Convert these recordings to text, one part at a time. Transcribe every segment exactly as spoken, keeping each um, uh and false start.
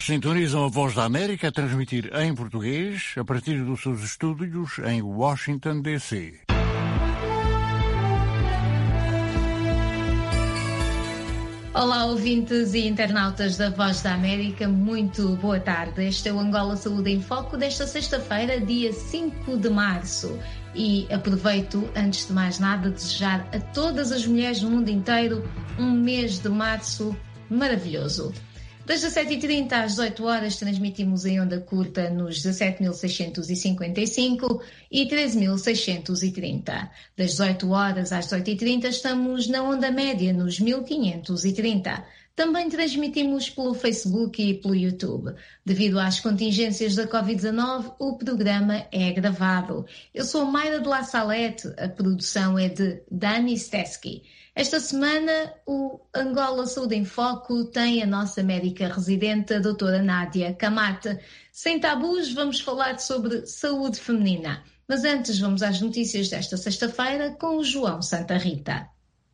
Sintonizam a Voz da América a transmitir em português a partir dos seus estúdios em Washington, D C Olá, ouvintes e internautas da Voz da América, muito boa tarde. Este é o Angola Saúde em Foco desta sexta-feira, dia cinco de março. E aproveito, antes de mais nada, desejar a todas as mulheres no mundo inteiro um mês de março maravilhoso. Das dezassete e trinta às dezoito horas transmitimos em onda curta nos dezassete mil seiscentos e cinquenta e cinco e treze mil seiscentos e trinta. Das dezoito horas às dezoito e trinta estamos na onda média nos mil quinhentos e trinta. Também transmitimos pelo Facebook e pelo YouTube. Devido às contingências da covid dezanove, o programa é gravado. Eu sou Mayra de La Salete, a produção é de Dani Stesky. Esta semana, o Angola Saúde em Foco tem a nossa médica residente, a doutora Nádia Camate. Sem tabus, vamos falar sobre saúde feminina. Mas antes, vamos às notícias desta sexta-feira com o João Santa Rita.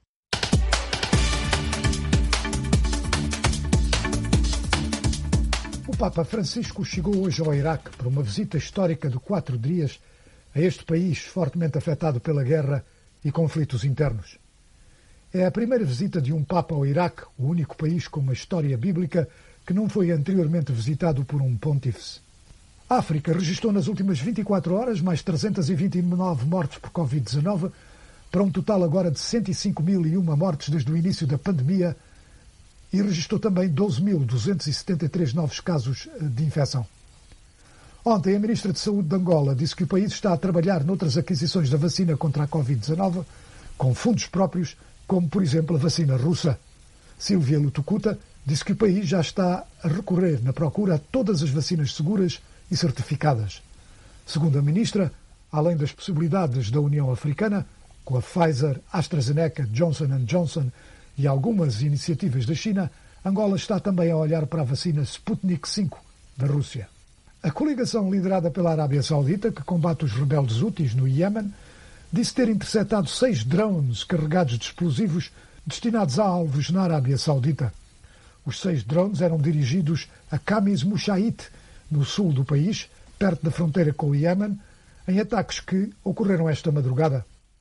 O Papa Francisco chegou hoje ao Iraque para uma visita histórica de quatro dias a este país fortemente afetado pela guerra e conflitos internos. É a primeira visita de um Papa ao Iraque, o único país com uma história bíblica que não foi anteriormente visitado por um pontífice. A África registrou nas últimas vinte e quatro horas mais trezentos e vinte e nove mortes por covid dezanove, para um total agora de cento e cinco mil e uma mortes desde o início da pandemia, e registrou também doze mil duzentos e setenta e três novos casos de infecção. Ontem, a Ministra de Saúde de Angola disse que o país está a trabalhar noutras aquisições da vacina contra a covid dezanove, com fundos próprios, como, por exemplo, a vacina russa. Silvia Lutucuta disse que o país já está a recorrer na procura a todas as vacinas seguras e certificadas. Segundo a Ministra, além das possibilidades da União Africana, com a Pfizer, AstraZeneca, Johnson and Johnson e algumas iniciativas da China, Angola está também a olhar para a vacina Sputnik cinco da Rússia. A coligação liderada pela Arábia Saudita, que combate os rebeldes Houthis no Iémen, disse ter interceptado seis drones carregados de explosivos destinados a alvos na Arábia Saudita. Os seis drones eram dirigidos a Khamis Mushait, no sul do país, perto da fronteira com o Iémen, em ataques que ocorreram esta madrugada.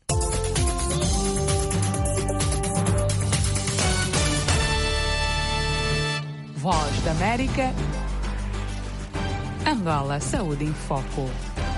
Voz da América, Angola Saúde em Foco.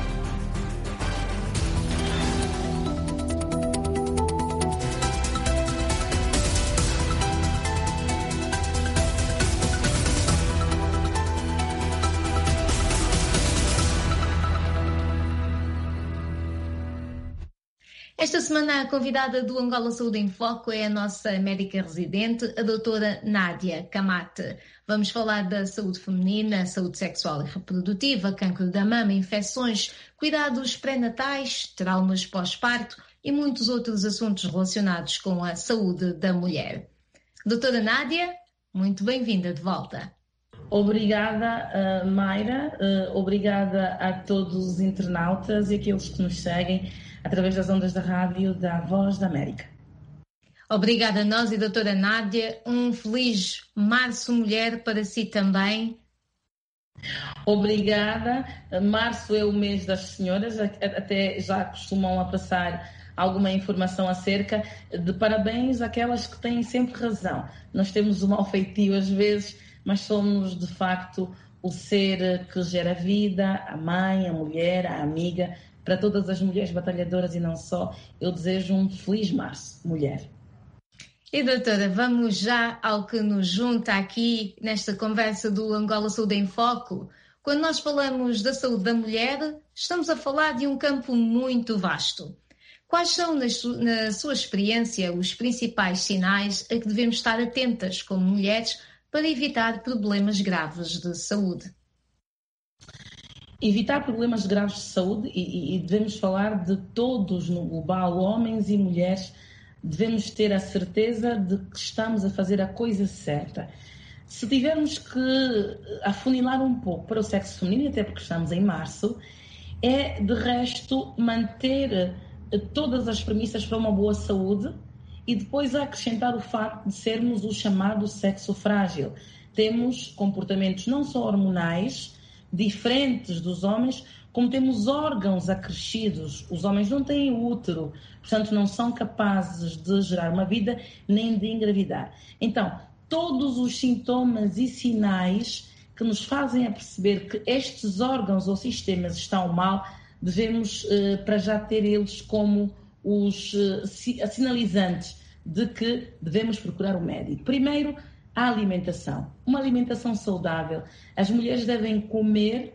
Esta semana a convidada do Angola Saúde em Foco é a nossa médica residente, a doutora Nádia Camate. Vamos falar da saúde feminina, saúde sexual e reprodutiva, cancro da mama, infecções, cuidados pré-natais, traumas pós-parto e muitos outros assuntos relacionados com a saúde da mulher. Doutora Nádia, muito bem-vinda de volta. Obrigada, uh, Mayra, uh, obrigada a todos os internautas e aqueles que nos seguem através das ondas da rádio da Voz da América. Obrigada a nós e doutora Nádia, um feliz Março Mulher para si também. Obrigada, março é o mês das senhoras, até já costumam a passar alguma informação acerca de parabéns àquelas que têm sempre razão. Nós temos o mau feitio às vezes, mas somos de facto o ser que gera vida, a mãe, a mulher, a amiga. Para todas as mulheres batalhadoras e não só, eu desejo um feliz março, mulher. E doutora, vamos já ao que nos junta aqui nesta conversa do Angola Saúde em Foco. Quando nós falamos da saúde da mulher, estamos a falar de um campo muito vasto. Quais são, na sua, na sua experiência, os principais sinais a que devemos estar atentas como mulheres para evitar problemas graves de saúde? Evitar problemas graves de saúde, e, e devemos falar de todos no global, homens e mulheres, devemos ter a certeza de que estamos a fazer a coisa certa. Se tivermos que afunilar um pouco para o sexo feminino, até porque estamos em março, é de resto manter todas as premissas para uma boa saúde e depois acrescentar o facto de sermos o chamado sexo frágil. temos comportamentos não só hormonais, diferentes dos homens, como temos órgãos acrescidos. Os homens não têm útero, portanto não são capazes de gerar uma vida nem de engravidar. Então, todos os sintomas e sinais que nos fazem a perceber que estes órgãos ou sistemas estão mal, devemos eh, para já ter eles como os eh, sinalizantes de que devemos procurar o médico. Primeiro, a alimentação. Uma alimentação saudável. As mulheres devem comer,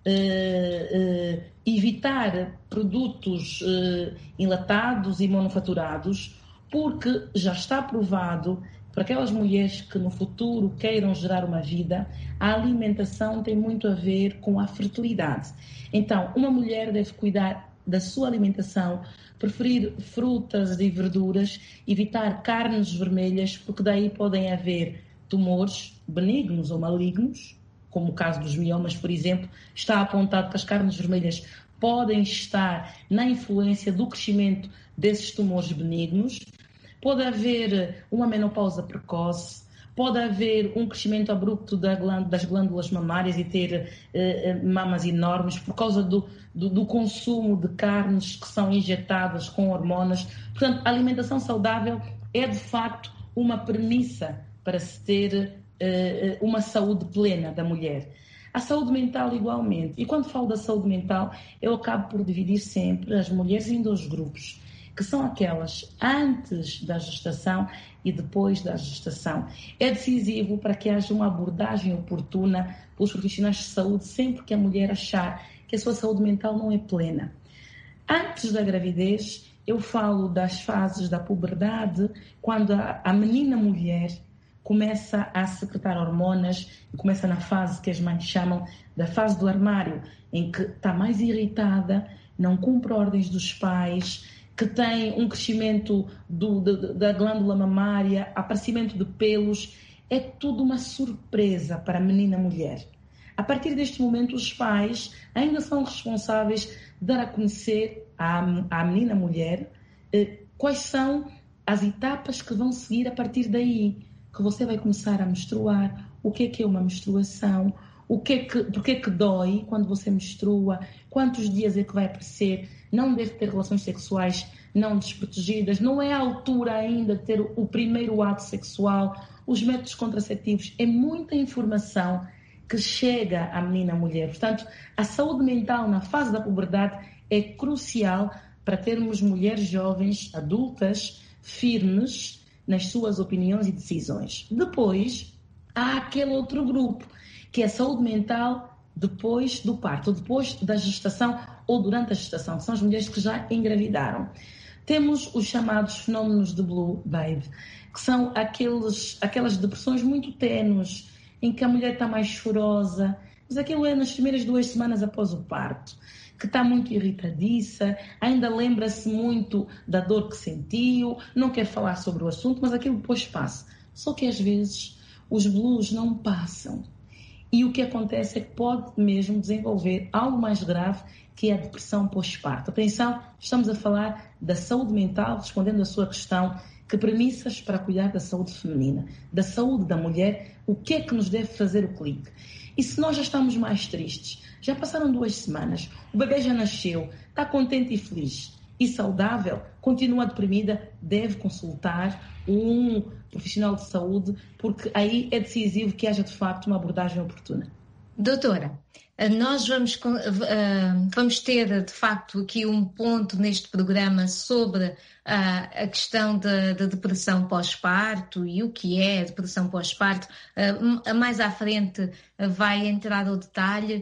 Uh, uh, evitar produtos uh, enlatados e manufaturados, porque já está provado para aquelas mulheres que no futuro queiram gerar uma vida, a alimentação tem muito a ver com a fertilidade. Então, uma mulher deve cuidar da sua alimentação, preferir frutas e verduras, evitar carnes vermelhas, porque daí podem haver tumores benignos ou malignos, como o caso dos miomas, por exemplo. Está apontado que as carnes vermelhas podem estar na influência do crescimento desses tumores benignos. Pode haver uma menopausa precoce, pode haver um crescimento abrupto das glândulas mamárias e ter eh, mamas enormes por causa do, do, do consumo de carnes que são injetadas com hormonas. Portanto, a alimentação saudável é, de facto, uma premissa para se ter uma saúde plena da mulher. A saúde mental igualmente. E quando falo da saúde mental, eu acabo por dividir sempre as mulheres em dois grupos, que são aquelas antes da gestação e depois da gestação. É decisivo para que haja uma abordagem oportuna pelos profissionais de saúde sempre que a mulher achar que a sua saúde mental não é plena. Antes da gravidez, eu falo das fases da puberdade, quando a, a menina mulher começa a secretar hormonas, começa na fase que as mães chamam da fase do armário, em que está mais irritada, não cumpre ordens dos pais, que tem um crescimento do, da, da glândula mamária, aparecimento de pelos. É tudo uma surpresa para a menina mulher. A partir deste momento, os pais ainda são responsáveis de dar a conhecer à, à menina mulher eh, quais são as etapas que vão seguir a partir daí. Que você vai começar a menstruar, o que é que é uma menstruação, o que é que, porque é que dói quando você menstrua, quantos dias é que vai aparecer, não deve ter relações sexuais não desprotegidas, não é a altura ainda de ter o primeiro ato sexual, os métodos contraceptivos, é muita informação que chega à menina mulher. Portanto, a saúde mental na fase da puberdade é crucial para termos mulheres jovens, adultas, firmes, nas suas opiniões e decisões. Depois, há aquele outro grupo, que é a saúde mental depois do parto, depois da gestação ou durante a gestação, que são as mulheres que já engravidaram. Temos os chamados fenómenos de Blue Baby, que são aqueles, aquelas depressões muito ténues, em que a mulher está mais chorosa, mas aquilo é nas primeiras duas semanas após o parto, que está muito irritadiça, ainda lembra-se muito da dor que sentiu, não quer falar sobre o assunto, mas aquilo depois passa. Só que às vezes os blues não passam. E o que acontece é que pode mesmo desenvolver algo mais grave, que é a depressão pós-parto. Atenção, estamos a falar da saúde mental, respondendo à sua questão, que premissas para cuidar da saúde feminina, da saúde da mulher, o que é que nos deve fazer o clique? E se nós já estamos mais tristes, já passaram duas semanas, o bebê já nasceu, está contente e feliz e saudável, continua deprimida, deve consultar um profissional de saúde, porque aí é decisivo que haja de facto uma abordagem oportuna. Doutora, nós vamos, vamos ter de facto aqui um ponto neste programa sobre a questão da, da depressão pós-parto e o que é a depressão pós-parto. Mais à frente vai entrar ao detalhe,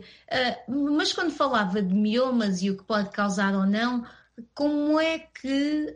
mas quando falava de miomas e o que pode causar ou não, como é que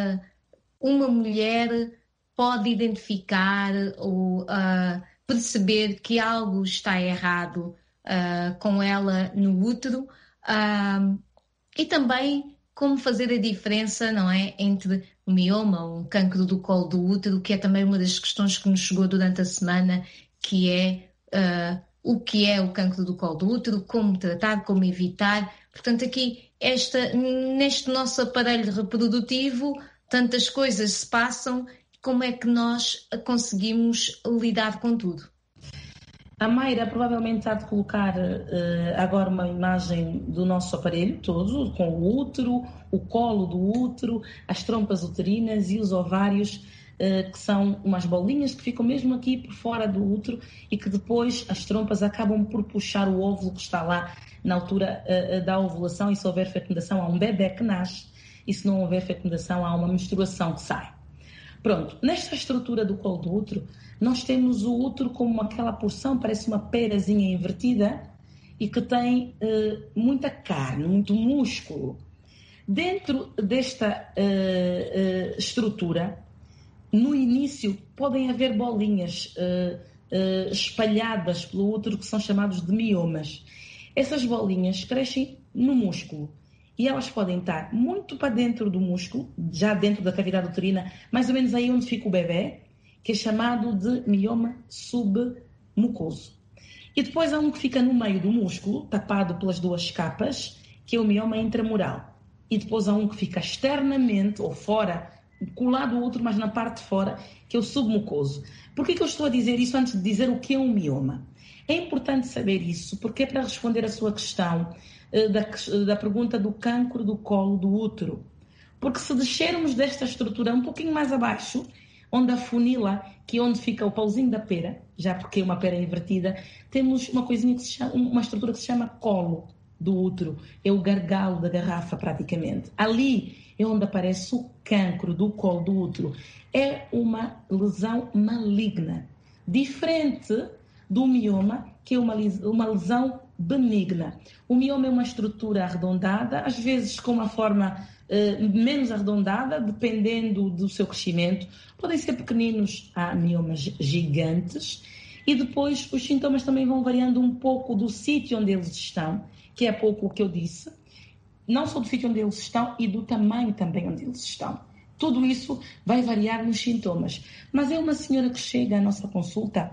uma mulher pode identificar ou perceber que algo está errado uh, com ela no útero uh, e também como fazer a diferença, não é, entre o mioma, um cancro do colo do útero, que é também uma das questões que nos chegou durante a semana, que é uh, o que é o cancro do colo do útero, como tratar, como evitar. Portanto, aqui, esta, neste nosso aparelho reprodutivo, tantas coisas se passam. Como é que nós conseguimos lidar com tudo? A Mayra provavelmente há de colocar uh, agora uma imagem do nosso aparelho todo, com o útero, o colo do útero, as trompas uterinas e os ovários, uh, que são umas bolinhas que ficam mesmo aqui por fora do útero e que depois as trompas acabam por puxar o óvulo que está lá na altura uh, da ovulação, e se houver fecundação há um bebê que nasce, e se não houver fecundação há uma menstruação que sai. Pronto, nesta estrutura do colo do útero, nós temos o útero como aquela porção, parece uma perazinha invertida e que tem uh, muita carne, muito músculo. Dentro desta uh, uh, estrutura, no início, podem haver bolinhas uh, uh, espalhadas pelo útero que são chamados de miomas. Essas bolinhas crescem no músculo. E elas podem estar muito para dentro do músculo, já dentro da cavidade uterina, mais ou menos aí onde fica o bebê, que é chamado de mioma submucoso. E depois há um que fica no meio do músculo, tapado pelas duas capas, que é o mioma intramural. E depois há um que fica externamente, ou fora, colado ao outro, mas na parte de fora, que é o submucoso. Por que que eu estou a dizer isso antes de dizer o que é um mioma? É importante saber isso, porque é para responder a sua questão Da, da pergunta do cancro do colo do útero. Porque se descermos desta estrutura um pouquinho mais abaixo, onde a funila, que é onde fica o pauzinho da pera, já porque é uma pera invertida, temos uma coisinha que se chama, uma estrutura que se chama colo do útero. É o gargalo da garrafa, praticamente. Ali é onde aparece o cancro do colo do útero. É uma lesão maligna, diferente do mioma, que é uma, uma lesão benigna. O mioma é uma estrutura arredondada, às vezes com uma forma eh, menos arredondada, dependendo do seu crescimento. Podem ser pequeninos, há miomas gigantes, e depois os sintomas também vão variando um pouco do sítio onde eles estão, que é pouco o que eu disse, não só do sítio onde eles estão e do tamanho também onde eles estão. Tudo isso vai variar nos sintomas. Mas é uma senhora que chega à nossa consulta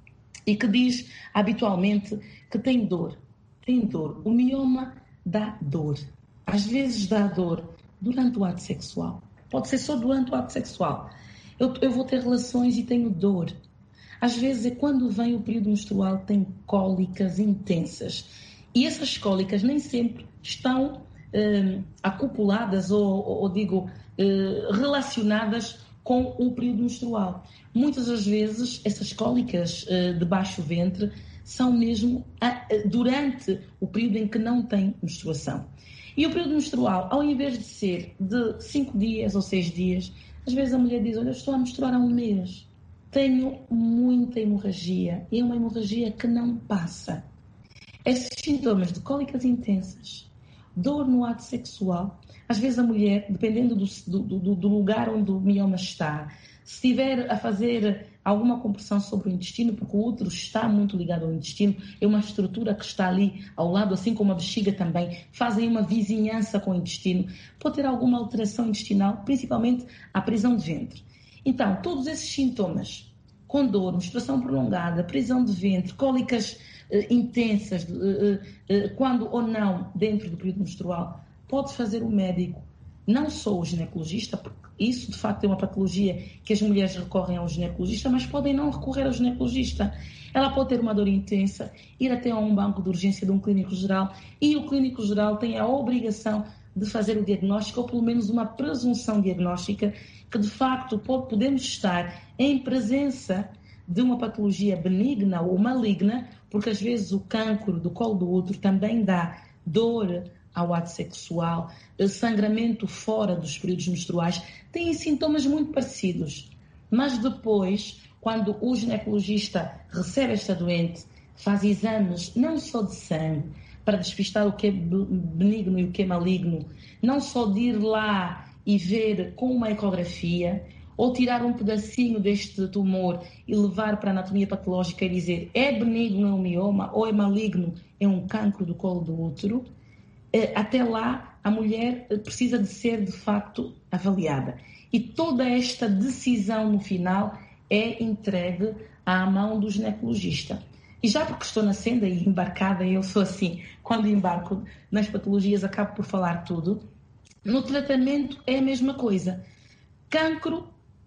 e que diz habitualmente que tem dor. Tem dor. O mioma dá dor. Às vezes dá dor durante o ato sexual. Pode ser só durante o ato sexual. Eu, eu vou ter relações e tenho dor. Às vezes é quando vem o período menstrual, tem cólicas intensas. E essas cólicas nem sempre estão eh, acopuladas ou, ou, ou digo, eh, relacionadas com o período menstrual. Muitas das vezes, essas cólicas uh, de baixo ventre são mesmo a, uh, durante o período em que não tem menstruação. E o período menstrual, ao invés de ser de cinco dias ou seis dias, às vezes a mulher diz, olha, eu estou a menstruar há um mês, tenho muita hemorragia, e é uma hemorragia que não passa. Esses sintomas de cólicas intensas, dor no ato sexual, às vezes a mulher, dependendo do, do, do lugar onde o mioma está, se estiver a fazer alguma compressão sobre o intestino, porque o útero está muito ligado ao intestino, é uma estrutura que está ali ao lado, assim como a bexiga também, fazem uma vizinhança com o intestino, pode ter alguma alteração intestinal, principalmente a prisão de ventre. Então, todos esses sintomas, com dor, menstruação prolongada, prisão de ventre, cólicas eh, intensas, eh, eh, quando ou não dentro do período menstrual, pode fazer o médico, não só o ginecologista, porque isso de facto é uma patologia que as mulheres recorrem ao ginecologista, mas podem não recorrer ao ginecologista. Ela pode ter uma dor intensa, ir até a um banco de urgência de um clínico geral, e o clínico geral tem a obrigação de fazer o diagnóstico, ou pelo menos uma presunção diagnóstica, que de facto pode, podemos estar em presença de uma patologia benigna ou maligna, porque às vezes o cancro do colo do útero também dá dor ao ato sexual, sangramento fora dos períodos menstruais, têm sintomas muito parecidos. Mas depois, quando o ginecologista recebe esta doente, faz exames não só de sangue, para despistar o que é benigno e o que é maligno, não só de ir lá e ver com uma ecografia, ou tirar um pedacinho deste tumor e levar para a anatomia patológica e dizer é benigno, é um mioma, ou é maligno, é um cancro do colo do útero, até lá a mulher precisa de ser de facto avaliada. E toda esta decisão no final é entregue à mão do ginecologista. E já porque estou na senda e embarcada, eu sou assim, quando embarco nas patologias acabo por falar tudo, no tratamento é a mesma coisa. Cancro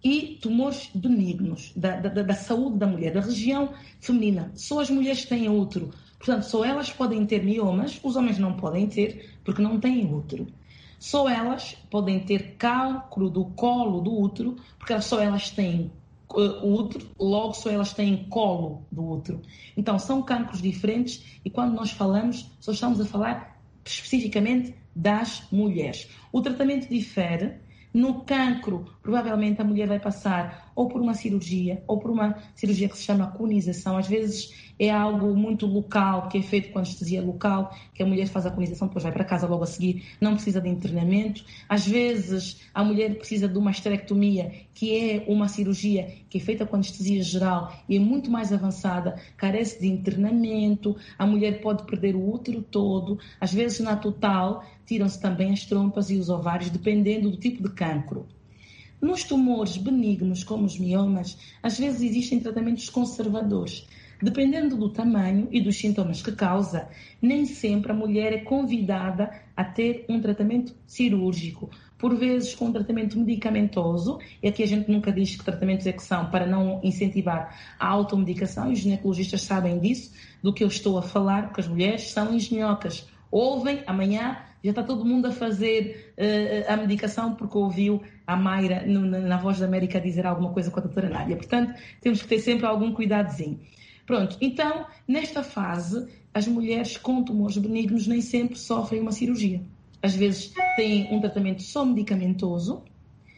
e tumores benignos da, da, da saúde da mulher, da região feminina. Só as mulheres têm útero, portanto, só elas podem ter miomas, os homens não podem ter, porque não têm útero. Só elas podem ter cancro do colo do útero, porque só elas têm uh, útero, logo só elas têm colo do útero. Então, são cancros diferentes e quando nós falamos, só estamos a falar especificamente das mulheres. O tratamento difere. No cancro, provavelmente a mulher vai passar ou por uma cirurgia, ou por uma cirurgia que se chama conização. Às vezes é algo muito local, que é feito com anestesia local, que a mulher faz a conização, depois vai para casa logo a seguir, não precisa de internamento. Às vezes a mulher precisa de uma esterectomia, que é uma cirurgia que é feita com anestesia geral e é muito mais avançada, carece de internamento. A mulher pode perder o útero todo, às vezes na total tiram-se também as trompas e os ovários, dependendo do tipo de cancro. Nos tumores benignos, como os miomas, às vezes existem tratamentos conservadores. Dependendo do tamanho e dos sintomas que causa, nem sempre a mulher é convidada a ter um tratamento cirúrgico. Por vezes com um tratamento medicamentoso, e aqui a gente nunca diz que tratamentos é que são para não incentivar a automedicação, e os ginecologistas sabem disso, do que eu estou a falar, porque as mulheres são engenhocas. Ouvem, amanhã já está todo mundo a fazer uh, a medicação porque ouviu a Mayra no, na, na Voz da América dizer alguma coisa com a doutora Nádia. Portanto, temos que ter sempre algum cuidadozinho. Pronto, então, nesta fase, as mulheres com tumores benignos nem sempre sofrem uma cirurgia. Às vezes têm um tratamento só medicamentoso, uh,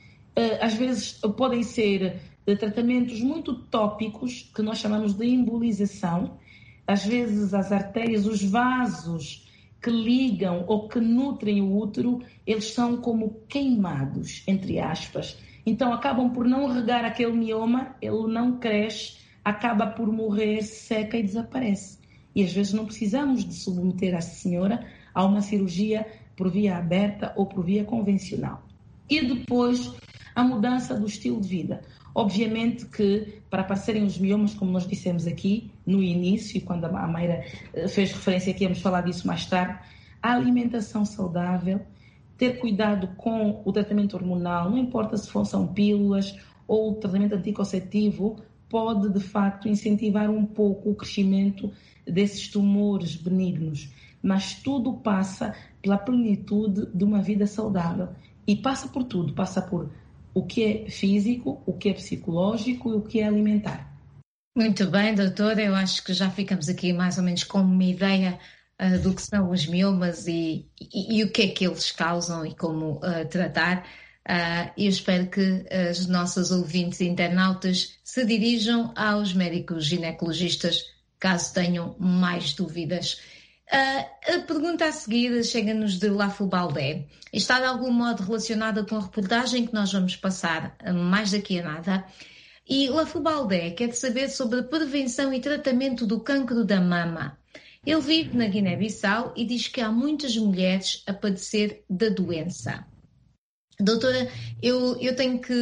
às vezes podem ser uh, tratamentos muito tópicos, que nós chamamos de embolização. Às vezes as artérias, os vasos que ligam ou que nutrem o útero, eles são como queimados, entre aspas. Então acabam por não regar aquele mioma, ele não cresce, acaba por morrer, seca e desaparece. E às vezes não precisamos de submeter a senhora a uma cirurgia por via aberta ou por via convencional. E depois a mudança do estilo de vida. Obviamente que para aparecerem os miomas, como nós dissemos aqui no início, quando a Mayra fez referência aqui, vamos falar disso mais tarde, a alimentação saudável, ter cuidado com o tratamento hormonal, não importa se são pílulas ou o tratamento anticonceptivo, pode de facto incentivar um pouco o crescimento desses tumores benignos. Mas tudo passa pela plenitude de uma vida saudável. E passa por tudo, passa por o que é físico, o que é psicológico e o que é alimentar. Muito bem, doutora, eu acho que já ficamos aqui mais ou menos com uma ideia uh, do que são os miomas e, e, e o que é que eles causam e como uh, tratar. Uh, eu espero que as nossas ouvintes e internautas se dirijam aos médicos ginecologistas caso tenham mais dúvidas. Uh, a pergunta a seguir chega-nos de Lafo Baldé. Está de algum modo relacionada com a reportagem que nós vamos passar mais daqui a nada. E Lafo Baldé quer saber sobre a prevenção e tratamento do cancro da mama. Ele vive na Guiné-Bissau e diz que há muitas mulheres a padecer da doença. Doutora, eu, eu tenho que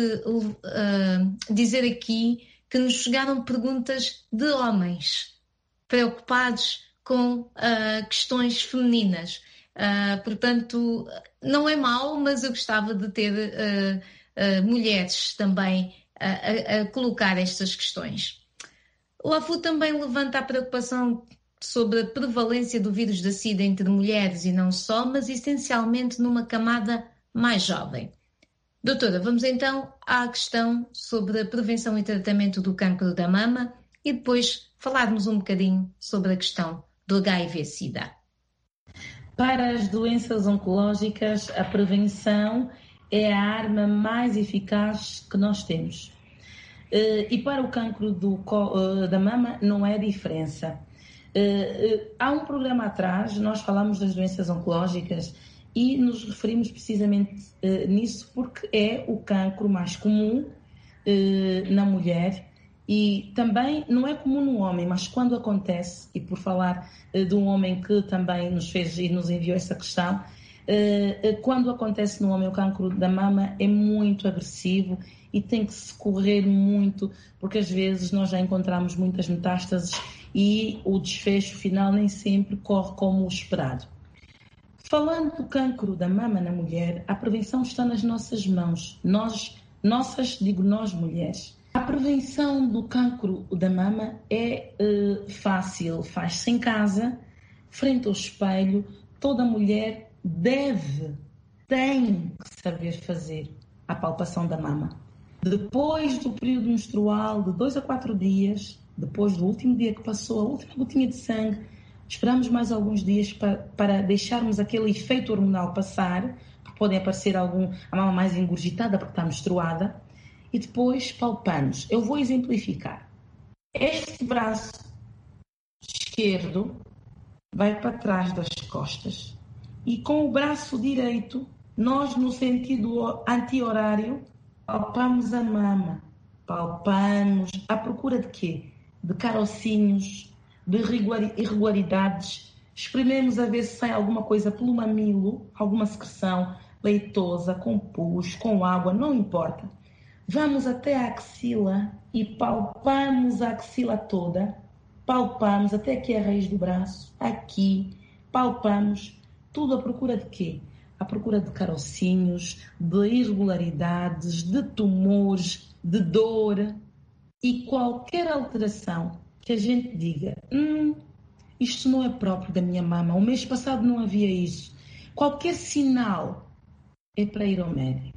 uh, dizer aqui que nos chegaram perguntas de homens preocupados com uh, questões femininas. Uh, portanto, não é mau, mas eu gostava de ter uh, uh, mulheres também a, a, a colocar estas questões. O Afu também levanta a preocupação sobre a prevalência do vírus da SIDA entre mulheres e não só, mas essencialmente numa camada mais jovem. Doutora, vamos então à questão sobre a prevenção e tratamento do cancro da mama e depois falarmos um bocadinho sobre a questão do H I V SIDA. Para as doenças oncológicas, a prevenção é a arma mais eficaz que nós temos. E para o cancro do, da mama não é diferença. Há um programa atrás, nós falamos das doenças oncológicas e nos referimos precisamente nisso porque é o cancro mais comum na mulher. E também não é comum no homem, mas quando acontece, e por falar uh, de um homem que também nos fez e nos enviou essa questão, uh, uh, quando acontece no homem o cancro da mama é muito agressivo e tem que se correr muito, porque às vezes nós já encontramos muitas metástases e o desfecho final nem sempre corre como o esperado. Falando do cancro da mama na mulher, a prevenção está nas nossas mãos. Nós nossas, digo nós mulheres. A prevenção do cancro da mama é uh, fácil, faz-se em casa, frente ao espelho. Toda mulher deve, tem que saber fazer a palpação da mama. Depois do período menstrual, de dois a quatro dias, depois do último dia que passou, a última gotinha de sangue, esperamos mais alguns dias para, para deixarmos aquele efeito hormonal passar, porque podem aparecer algum, a mama mais engurgitada porque está menstruada, e depois palpamos. Eu vou exemplificar. Este braço esquerdo vai para trás das costas e com o braço direito, nós no sentido anti-horário, palpamos a mama. Palpamos à procura de quê? De carocinhos, de irregularidades. Esprememos a ver se sai alguma coisa pelo mamilo, alguma secreção leitosa, com pus, com água, não importa. Vamos até a axila e palpamos a axila toda. Palpamos até aqui a raiz do braço, aqui. Palpamos, tudo à procura de quê? À procura de carocinhos, de irregularidades, de tumores, de dor. E qualquer alteração que a gente diga, hum, isto não é próprio da minha mama, o mês passado não havia isso. Qualquer sinal é para ir ao médico.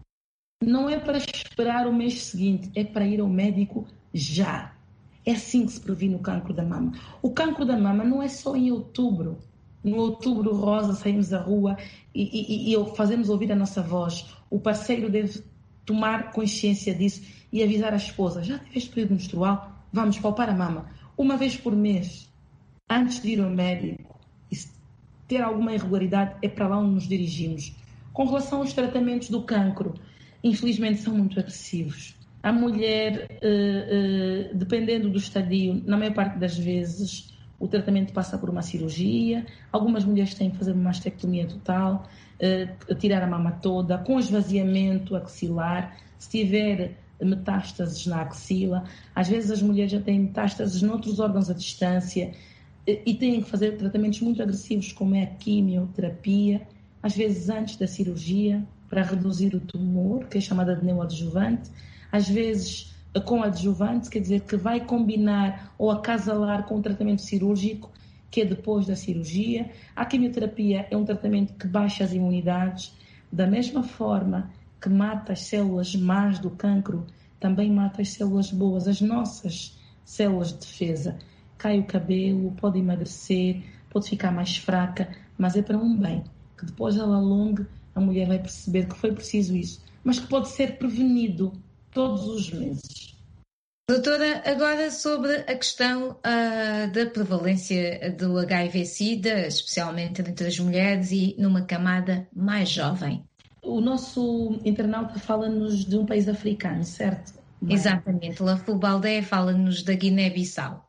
Não é para esperar o mês seguinte, é para ir ao médico já. É assim que se previne o cancro da mama. O cancro da mama não é só em outubro. No outubro rosa saímos à rua e, e, e fazemos ouvir a nossa voz. O parceiro deve tomar consciência disso e avisar a esposa. Já tiveste período menstrual? Vamos palpar a mama. Uma vez por mês, antes de ir ao médico. E se ter alguma irregularidade, é para lá onde nos dirigimos. Com relação aos tratamentos do cancro, infelizmente são muito agressivos. A mulher, uh, uh, dependendo do estadio, na maior parte das vezes, o tratamento passa por uma cirurgia. Algumas mulheres têm que fazer uma mastectomia total, uh, tirar a mama toda, com esvaziamento axilar. Se tiver metástases na axila, às vezes as mulheres já têm metástases noutros órgãos à distância uh, e têm que fazer tratamentos muito agressivos, como é a quimioterapia, às vezes antes da cirurgia, para reduzir o tumor, que é chamada de neoadjuvante. Às vezes com adjuvante, quer dizer que vai combinar ou acasalar com o tratamento cirúrgico, que é depois da cirurgia. A quimioterapia é um tratamento que baixa as imunidades, da mesma forma que mata as células más do cancro, também mata as células boas, as nossas células de defesa. Cai o cabelo, pode emagrecer, pode ficar mais fraca, mas é para um bem, que depois ela alongue, a mulher vai perceber que foi preciso isso, mas que pode ser prevenido todos os meses. Doutora, agora sobre a questão uh, da prevalência do H I V-Sida, especialmente entre as mulheres e numa camada mais jovem. O nosso internauta fala-nos de um país africano, certo? Exatamente, Lafu Baldé fala-nos da Guiné-Bissau.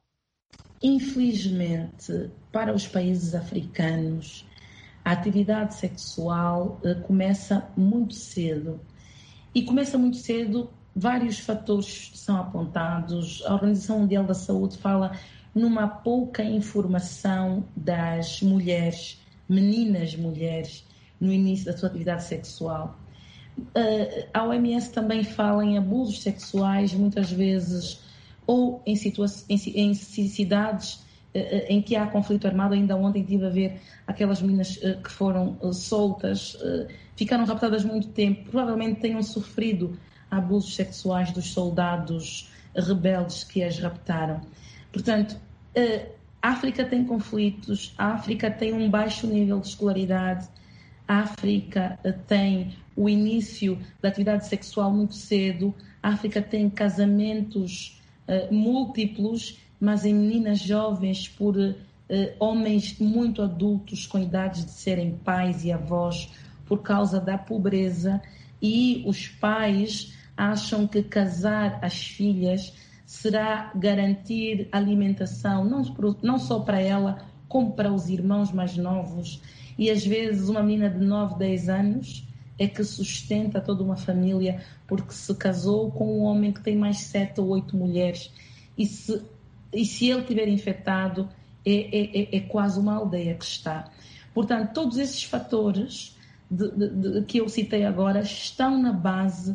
Infelizmente, para os países africanos, a atividade sexual uh, começa muito cedo. E começa muito cedo. Vários fatores são apontados. A Organização Mundial da Saúde fala numa pouca informação das mulheres, meninas mulheres, no início da sua atividade sexual. A O M S também fala em abusos sexuais, muitas vezes, ou em, situa- em, em cidades em que há conflito armado. Ainda ontem estive a ver aquelas meninas que foram soltas, ficaram raptadas muito tempo, provavelmente tenham sofrido abusos sexuais dos soldados rebeldes que as raptaram. Portanto, a África tem conflitos, a África tem um baixo nível de escolaridade, a África tem o início da atividade sexual muito cedo, a África tem casamentos uh, múltiplos, mas em meninas jovens por uh, homens muito adultos com idades de serem pais e avós por causa da pobreza, e os pais acham que casar as filhas será garantir alimentação, não, não só para ela, como para os irmãos mais novos. E às vezes uma menina de nove, dez anos é que sustenta toda uma família porque se casou com um homem que tem mais sete ou oito mulheres. E se, e se ele estiver infectado, é, é, é quase uma aldeia que está. Portanto, todos esses fatores de, de, de, que eu citei agora estão na base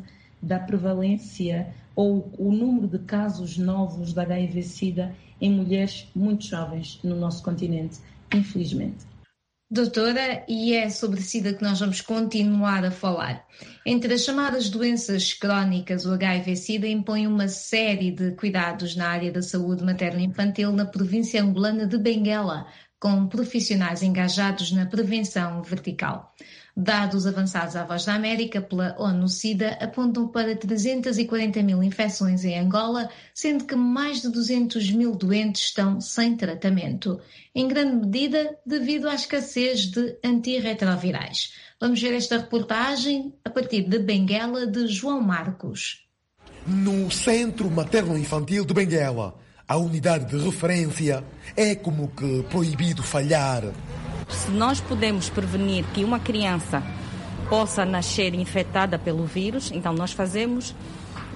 da prevalência ou o número de casos novos de H I V-Sida em mulheres muito jovens no nosso continente, infelizmente. Doutora, e é sobre SIDA que nós vamos continuar a falar. Entre as chamadas doenças crónicas, o H I V-Sida impõe uma série de cuidados na área da saúde materno-infantil na província angolana de Benguela, com profissionais engajados na prevenção vertical. Dados avançados à Voz da América pela ONU-SIDA apontam para trezentas e quarenta mil infecções em Angola, sendo que mais de duzentos mil doentes estão sem tratamento, em grande medida devido à escassez de antirretrovirais. Vamos ver esta reportagem a partir de Benguela, de João Marcos. No Centro Materno-Infantil de Benguela, a unidade de referência é como que proibido falhar. Se nós podemos prevenir que uma criança possa nascer infectada pelo vírus, então nós fazemos uh,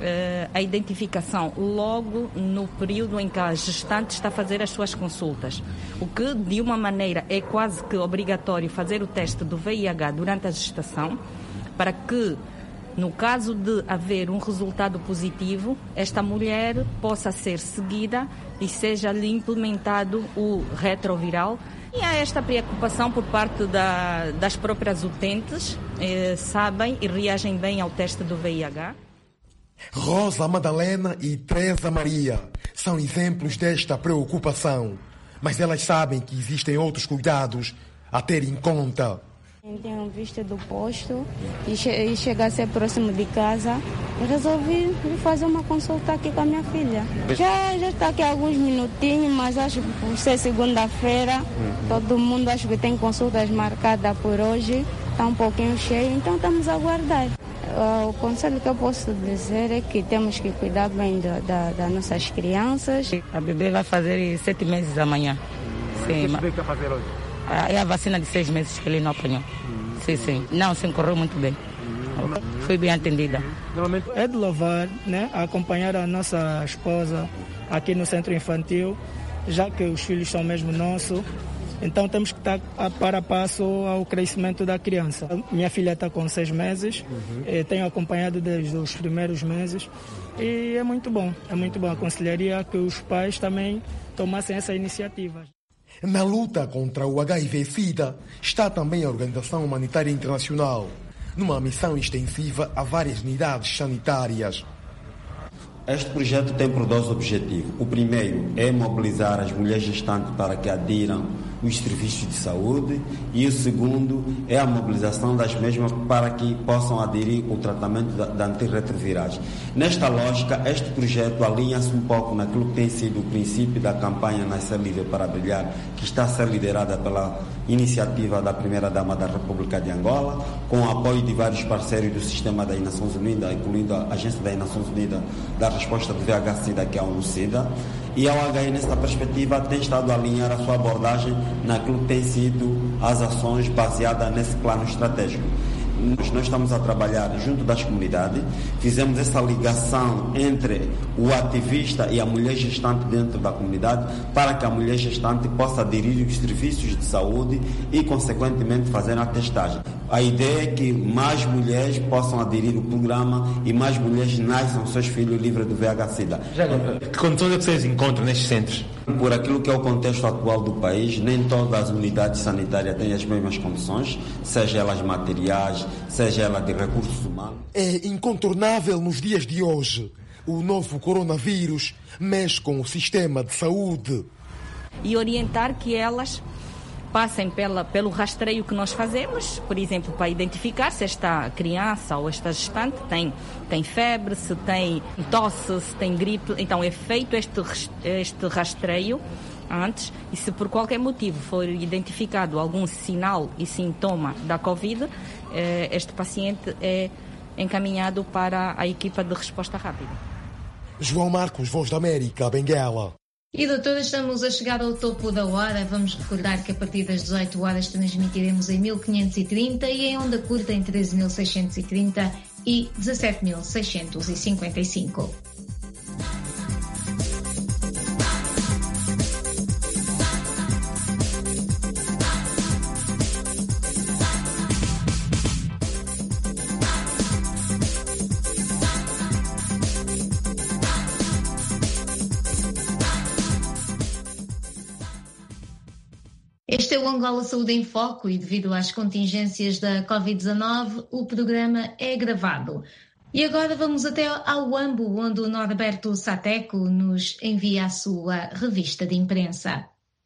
a identificação logo no período em que a gestante está a fazer as suas consultas. O que, de uma maneira, é quase que obrigatório fazer o teste do V I H durante a gestação, para que, no caso de haver um resultado positivo, esta mulher possa ser seguida e seja-lhe implementado o retroviral. E há esta preocupação por parte da, das próprias utentes, eh, sabem e reagem bem ao teste do V I H. Rosa Madalena e Teresa Maria são exemplos desta preocupação, mas elas sabem que existem outros cuidados a ter em conta. Tenho visto do posto e, che- e chegar a ser próximo de casa, eu resolvi fazer uma consulta aqui com a minha filha. Já, já está aqui há alguns minutinhos, mas acho que por ser segunda-feira, uhum. todo mundo acho que tem consultas marcadas por hoje, está um pouquinho cheio, então estamos a aguardar. O conselho que eu posso dizer é que temos que cuidar bem da, da, das nossas crianças. A bebê vai fazer sete meses amanhã. Sim, o que você quer fazer hoje? É a vacina de seis meses que ele não apanhou. Uhum. Sim, sim. Não, sim, correu muito bem. Uhum. Fui bem atendida. É de louvar, né, acompanhar a nossa esposa aqui no centro infantil, já que os filhos são mesmo nossos. Então temos que estar a par a passo ao crescimento da criança. Minha filha está com seis meses, uhum. tenho acompanhado desde os primeiros meses e é muito bom. É muito bom. Aconselharia que os pais também tomassem essa iniciativa. Na luta contra o H I V-Sida está também a Organização Humanitária Internacional, numa missão extensiva a várias unidades sanitárias. Este projeto tem por dois objetivos. O primeiro é mobilizar as mulheres gestantes para que adiram os serviços de saúde e o segundo é a mobilização das mesmas para que possam aderir ao tratamento de antirretrovirais. Nesta lógica, este projeto alinha-se um pouco naquilo que tem sido o princípio da campanha Nascer Livre para Brilhar, que está a ser liderada pela iniciativa da primeira-dama da República de Angola, com o apoio de vários parceiros do sistema das Nações Unidas, incluindo a Agência das Nações Unidas da Resposta do V I H-Sida, que é a ONU-SIDA. E a O H I, nessa perspectiva, tem estado a alinhar a sua abordagem naquilo que tem sido as ações baseadas nesse plano estratégico. Nós, nós estamos a trabalhar junto das comunidades, fizemos essa ligação entre o ativista e a mulher gestante dentro da comunidade para que a mulher gestante possa aderir aos serviços de saúde e, consequentemente, fazer a testagem. A ideia é que mais mulheres possam aderir ao programa e mais mulheres nasçam seus filhos livres do V I H-Sida. Que condições é que vocês encontram nestes centros? Por aquilo que é o contexto atual do país, nem todas as unidades sanitárias têm as mesmas condições, seja elas materiais, seja elas de recursos humanos. É incontornável nos dias de hoje. O novo coronavírus mexe com o sistema de saúde. E orientar que elas passem pela, pelo rastreio que nós fazemos, por exemplo, para identificar se esta criança ou esta gestante tem, tem febre, se tem tosse, se tem gripe. Então é feito este, este rastreio antes e se por qualquer motivo for identificado algum sinal e sintoma da Covid, este paciente é encaminhado para a equipa de resposta rápida. João Marcos, Voz da América, Benguela. E doutora, estamos a chegar ao topo da hora. Vamos recordar que a partir das dezoito horas transmitiremos em mil quinhentos e trinta e em onda curta em treze mil seiscentos e trinta e dezassete mil seiscentos e cinquenta e cinco. Este é o Angola Saúde em Foco e, devido às contingências da covid dezanove, o programa é gravado. E agora vamos até ao Huambo, onde o Norberto Sateco nos envia a sua revista de imprensa.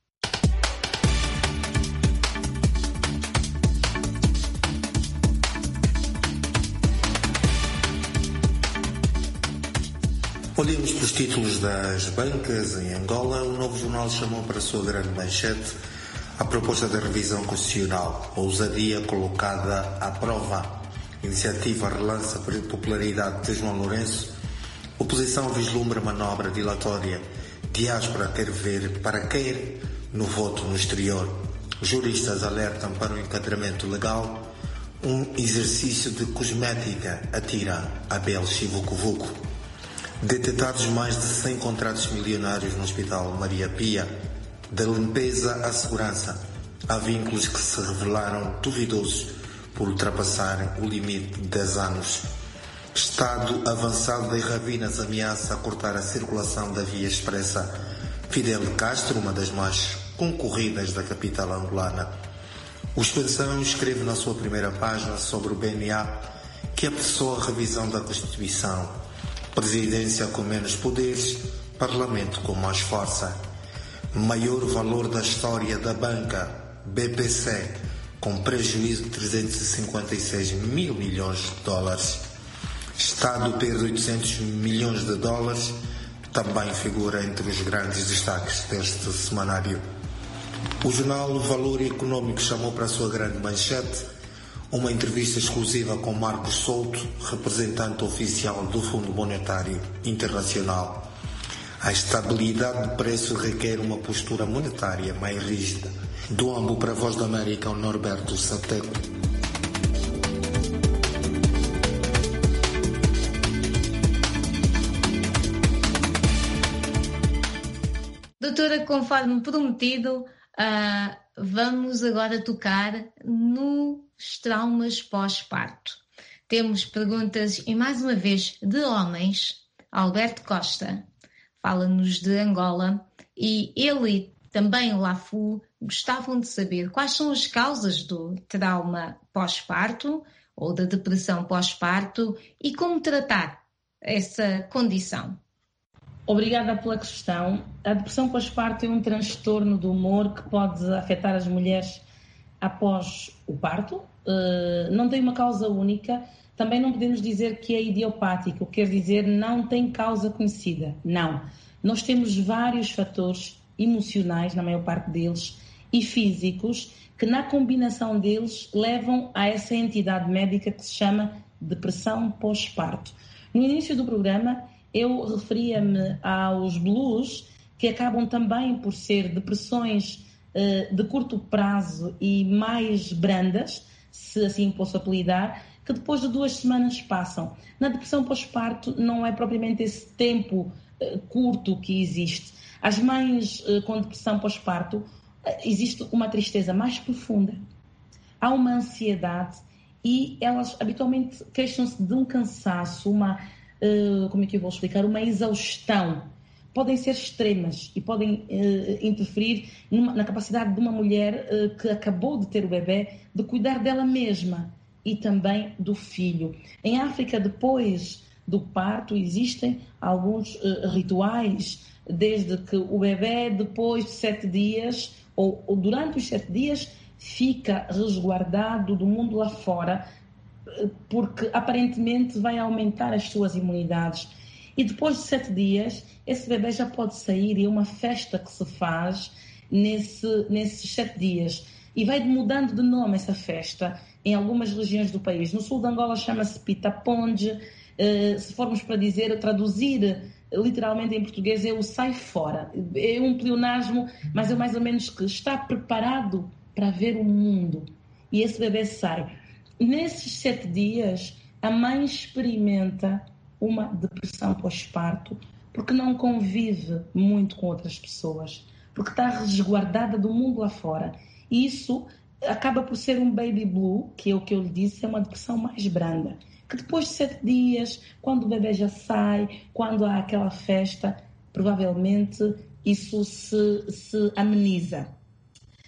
Olhemos para os títulos das bancas em Angola. O Novo Jornal chamou para a sua grande manchete a proposta da revisão constitucional, a ousadia colocada à prova. A iniciativa relança a popularidade de João Lourenço. Oposição vislumbra manobra dilatória. Diáspora quer ver para quem no voto no exterior. Juristas alertam para o enquadramento legal. Um exercício de cosmética atira Abel Chivuco-Vuco. Detetados mais de cem contratos milionários no Hospital Maria Pia. Da limpeza à segurança, há vínculos que se revelaram duvidosos por ultrapassarem o limite de dez anos. Estado avançado de Ravinas ameaça cortar a circulação da via expressa. Fidel Castro, uma das mais concorridas da capital angolana. O Expansão escreve na sua primeira página sobre o B N A que apressou a revisão da Constituição. Presidência com menos poderes, Parlamento com mais força. Maior valor da história da banca, B P C, com prejuízo de trezentos e cinquenta e seis mil milhões de dólares. Estado perde oitocentos milhões de dólares, também figura entre os grandes destaques deste semanário. O jornal Valor Econômico chamou para a sua grande manchete uma entrevista exclusiva com Marcos Souto, representante oficial do Fundo Monetário Internacional. A estabilidade de preço requer uma postura monetária mais rígida. Do Huambo para a Voz da América, o Norberto Sateco. Doutora, conforme prometido, uh, vamos agora tocar nos traumas pós-parto. Temos perguntas, e mais uma vez, de homens. Alberto Costa fala-nos de Angola e ele e também o Lafu gostavam de saber quais são as causas do trauma pós-parto ou da depressão pós-parto e como tratar essa condição. Obrigada pela questão. A depressão pós-parto é um transtorno do humor que pode afetar as mulheres após o parto. Uh, não tem uma causa única. Também não podemos dizer que é idiopático, quer dizer, não tem causa conhecida. Não. Nós temos vários fatores emocionais, na maior parte deles, e físicos, que na combinação deles levam a essa entidade médica que se chama depressão pós-parto. No início do programa, eu referia-me aos blues, que acabam também por ser depressões uh, de curto prazo e mais brandas, se assim posso apelidar, que depois de duas semanas passam. Na depressão pós-parto não é propriamente esse tempo uh, curto que existe. As mães uh, com depressão pós-parto, uh, existe uma tristeza mais profunda, há uma ansiedade e elas habitualmente queixam-se de um cansaço, uma, uh, como é que eu vou explicar, uma exaustão. Podem ser extremas e podem uh, interferir numa, na capacidade de uma mulher uh, que acabou de ter o bebê de cuidar dela mesma e também do filho. Em África, depois do parto, existem alguns uh, rituais, desde que o bebê, depois de sete dias, ou, ou durante os sete dias, fica resguardado do mundo lá fora, porque aparentemente vai aumentar as suas imunidades. E depois de sete dias, esse bebê já pode sair e é uma festa que se faz nesse, nesses sete dias. E vai mudando de nome essa festa em algumas regiões do país. No sul de Angola chama-se Pitaponde. Se formos para dizer, traduzir literalmente em português, é o sai fora. É um pleonasmo, mas é mais ou menos que está preparado para ver o mundo. E esse bebê sai. Nesses sete dias, a mãe experimenta uma depressão pós-parto porque não convive muito com outras pessoas, porque está resguardada do mundo lá fora. E isso acaba por ser um baby blue, que é o que eu lhe disse, é uma depressão mais branda. Que depois de sete dias, quando o bebê já sai, quando há aquela festa, provavelmente isso se, se ameniza.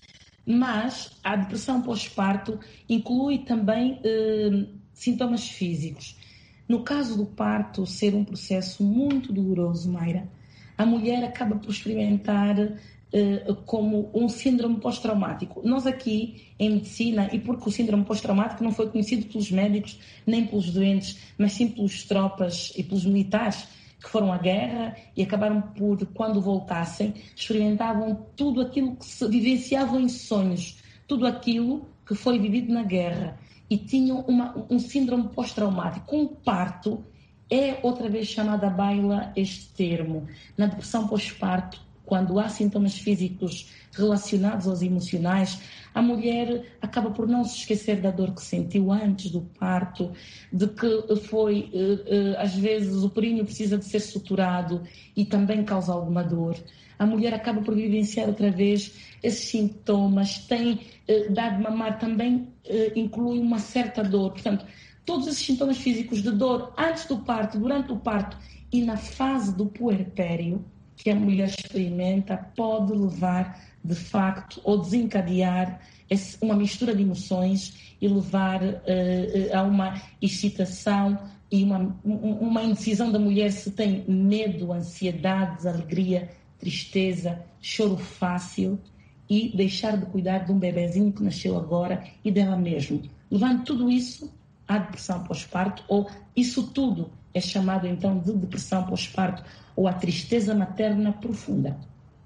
Mas a depressão pós-parto inclui também eh, sintomas físicos. No caso do parto ser um processo muito doloroso, Mayra, a mulher acaba por experimentar eh, como um síndrome pós-traumático. Nós aqui, em medicina, e porque o síndrome pós-traumático não foi conhecido pelos médicos nem pelos doentes, mas sim pelas tropas e pelos militares que foram à guerra e acabaram por, quando voltassem, experimentavam tudo aquilo que se vivenciavam em sonhos, tudo aquilo que foi vivido na guerra, e tinham uma, um síndrome pós-traumático. Com o parto, é outra vez chamada à baila este termo. Na depressão pós-parto, quando há sintomas físicos relacionados aos emocionais, a mulher acaba por não se esquecer da dor que sentiu antes do parto, de que foi, às vezes, o períneo precisa de ser suturado e também causa alguma dor. A mulher acaba por vivenciar outra vez esses sintomas, tem dar de mamar também inclui uma certa dor. Portanto, todos esses sintomas físicos de dor antes do parto, durante o parto e na fase do puerpério que a mulher experimenta pode levar, de facto, ou desencadear esse, uma mistura de emoções e levar uh, uh, a uma excitação e uma, uma indecisão da mulher se tem medo, ansiedade, alegria, tristeza, choro fácil e deixar de cuidar de um bebezinho que nasceu agora e dela mesma. Levando tudo isso à depressão pós-parto, ou isso tudo é chamado então de depressão pós-parto, ou a tristeza materna profunda.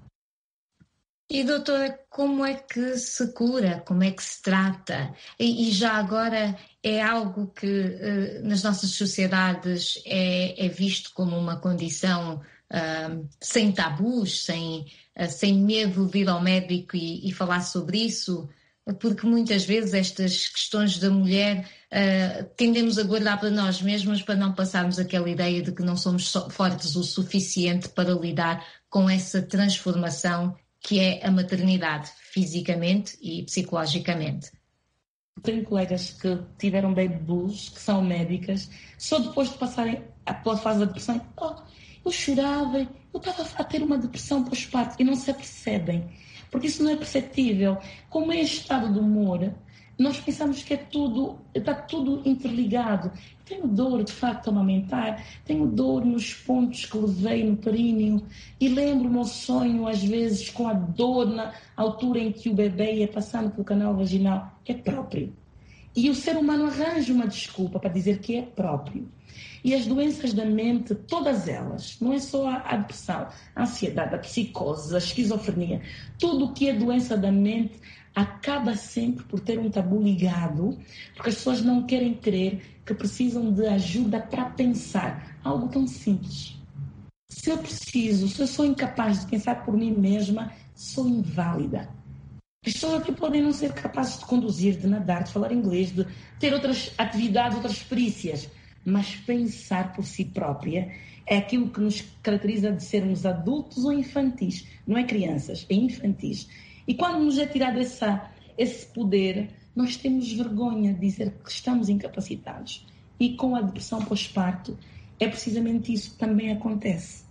E doutora, como é que se cura? Como é que se trata? E, e já agora é algo que uh, nas nossas sociedades é, é visto como uma condição uh, sem tabus, sem, uh, sem medo de ir ao médico e, e falar sobre isso? Porque muitas vezes estas questões da mulher uh, tendemos a guardar para nós mesmos para não passarmos aquela ideia de que não somos so- fortes o suficiente para lidar com essa transformação que é a maternidade, fisicamente e psicologicamente. Tenho colegas que tiveram baby blues, que são médicas, só depois de passarem pela fase da depressão, oh, eu chorava, eu estava a ter uma depressão pós-parto e não se apercebem. Porque isso não é perceptível. Como é estado de humor, nós pensamos que é tudo, está tudo interligado. Tenho dor, de facto, a amamentar, tenho dor nos pontos que levei no períneo e lembro o meu sonho, às vezes, com a dor na altura em que o bebê ia passando pelo canal vaginal. É próprio. E o ser humano arranja uma desculpa para dizer que é próprio. E as doenças da mente, todas elas, não é só a depressão, a ansiedade, a psicose, a esquizofrenia, tudo o que é doença da mente acaba sempre por ter um tabu ligado, porque as pessoas não querem crer que precisam de ajuda para pensar. Algo tão simples. Se eu preciso, se eu sou incapaz de pensar por mim mesma, sou inválida. As pessoas aqui podem não ser capazes de conduzir, de nadar, de falar inglês, de ter outras atividades, outras perícias, mas pensar por si própria é aquilo que nos caracteriza de sermos adultos ou infantis. Não é crianças, é infantis. E quando nos é tirado essa, esse poder, nós temos vergonha de dizer que estamos incapacitados. E com a depressão pós-parto, é precisamente isso que também acontece.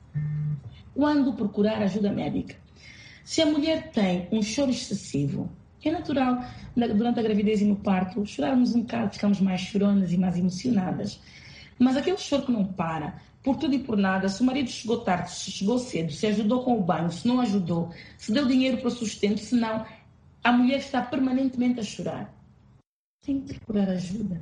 Quando procurar ajuda médica? Se a mulher tem um choro excessivo, é natural, durante a gravidez e no parto, chorarmos um bocado, ficamos mais choronas e mais emocionadas. Mas aquele choro que não para, por tudo e por nada, se o marido chegou tarde, se chegou cedo, se ajudou com o banho, se não ajudou, se deu dinheiro para o sustento, se não, a mulher está permanentemente a chorar. Tem que procurar ajuda.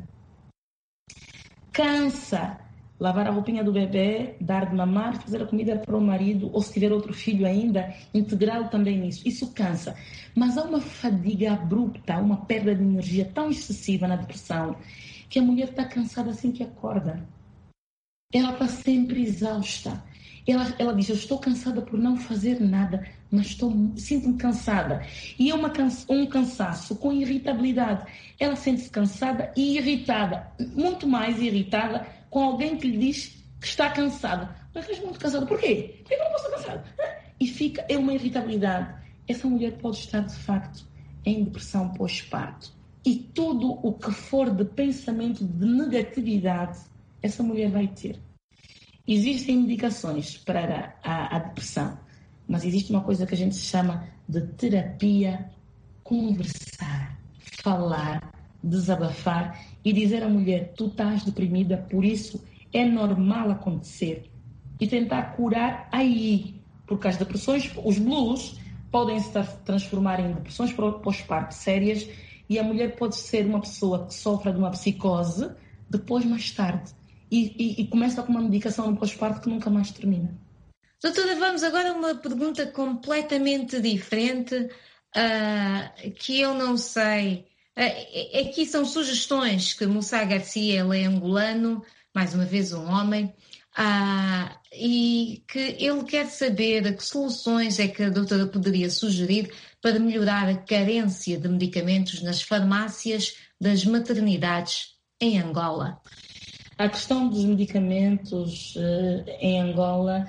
Cansa. Lavar a roupinha do bebê, dar de mamar, fazer a comida para o marido, ou se tiver outro filho ainda, integrá-lo também nisso. Isso cansa. Mas há uma fadiga abrupta, uma perda de energia tão excessiva na depressão, que a mulher está cansada assim que acorda. Ela está sempre exausta. Ela, ela diz, eu estou cansada por não fazer nada, mas estou, sinto-me cansada. E é uma cansa, um cansaço com irritabilidade. Ela sente-se cansada e irritada, muito mais irritada com alguém que lhe diz que está cansada. Mas estás muito cansada, por quê? Por que eu não posso estar cansada? E fica, é uma irritabilidade. Essa mulher pode estar, de facto, em depressão pós-parto. E tudo o que for de pensamento de negatividade, essa mulher vai ter. Existem medicações para a, a depressão, mas existe uma coisa que a gente chama de terapia conversar, falar, desabafar e dizer à mulher: tu estás deprimida, por isso é normal acontecer, e tentar curar aí, porque as depressões, os blues, podem se transformar em depressões pós-parto sérias, e a mulher pode ser uma pessoa que sofre de uma psicose depois, mais tarde, e, e, e começa com uma medicação no pós-parto que nunca mais termina. Doutora, vamos agora a uma pergunta completamente diferente, uh, que eu não sei. Uh, aqui são sugestões que Moussa Garcia, ele é angolano, mais uma vez um homem, uh, e que ele quer saber que soluções é que a doutora poderia sugerir para melhorar a carência de medicamentos nas farmácias das maternidades em Angola. A questão dos medicamentos uh, em Angola,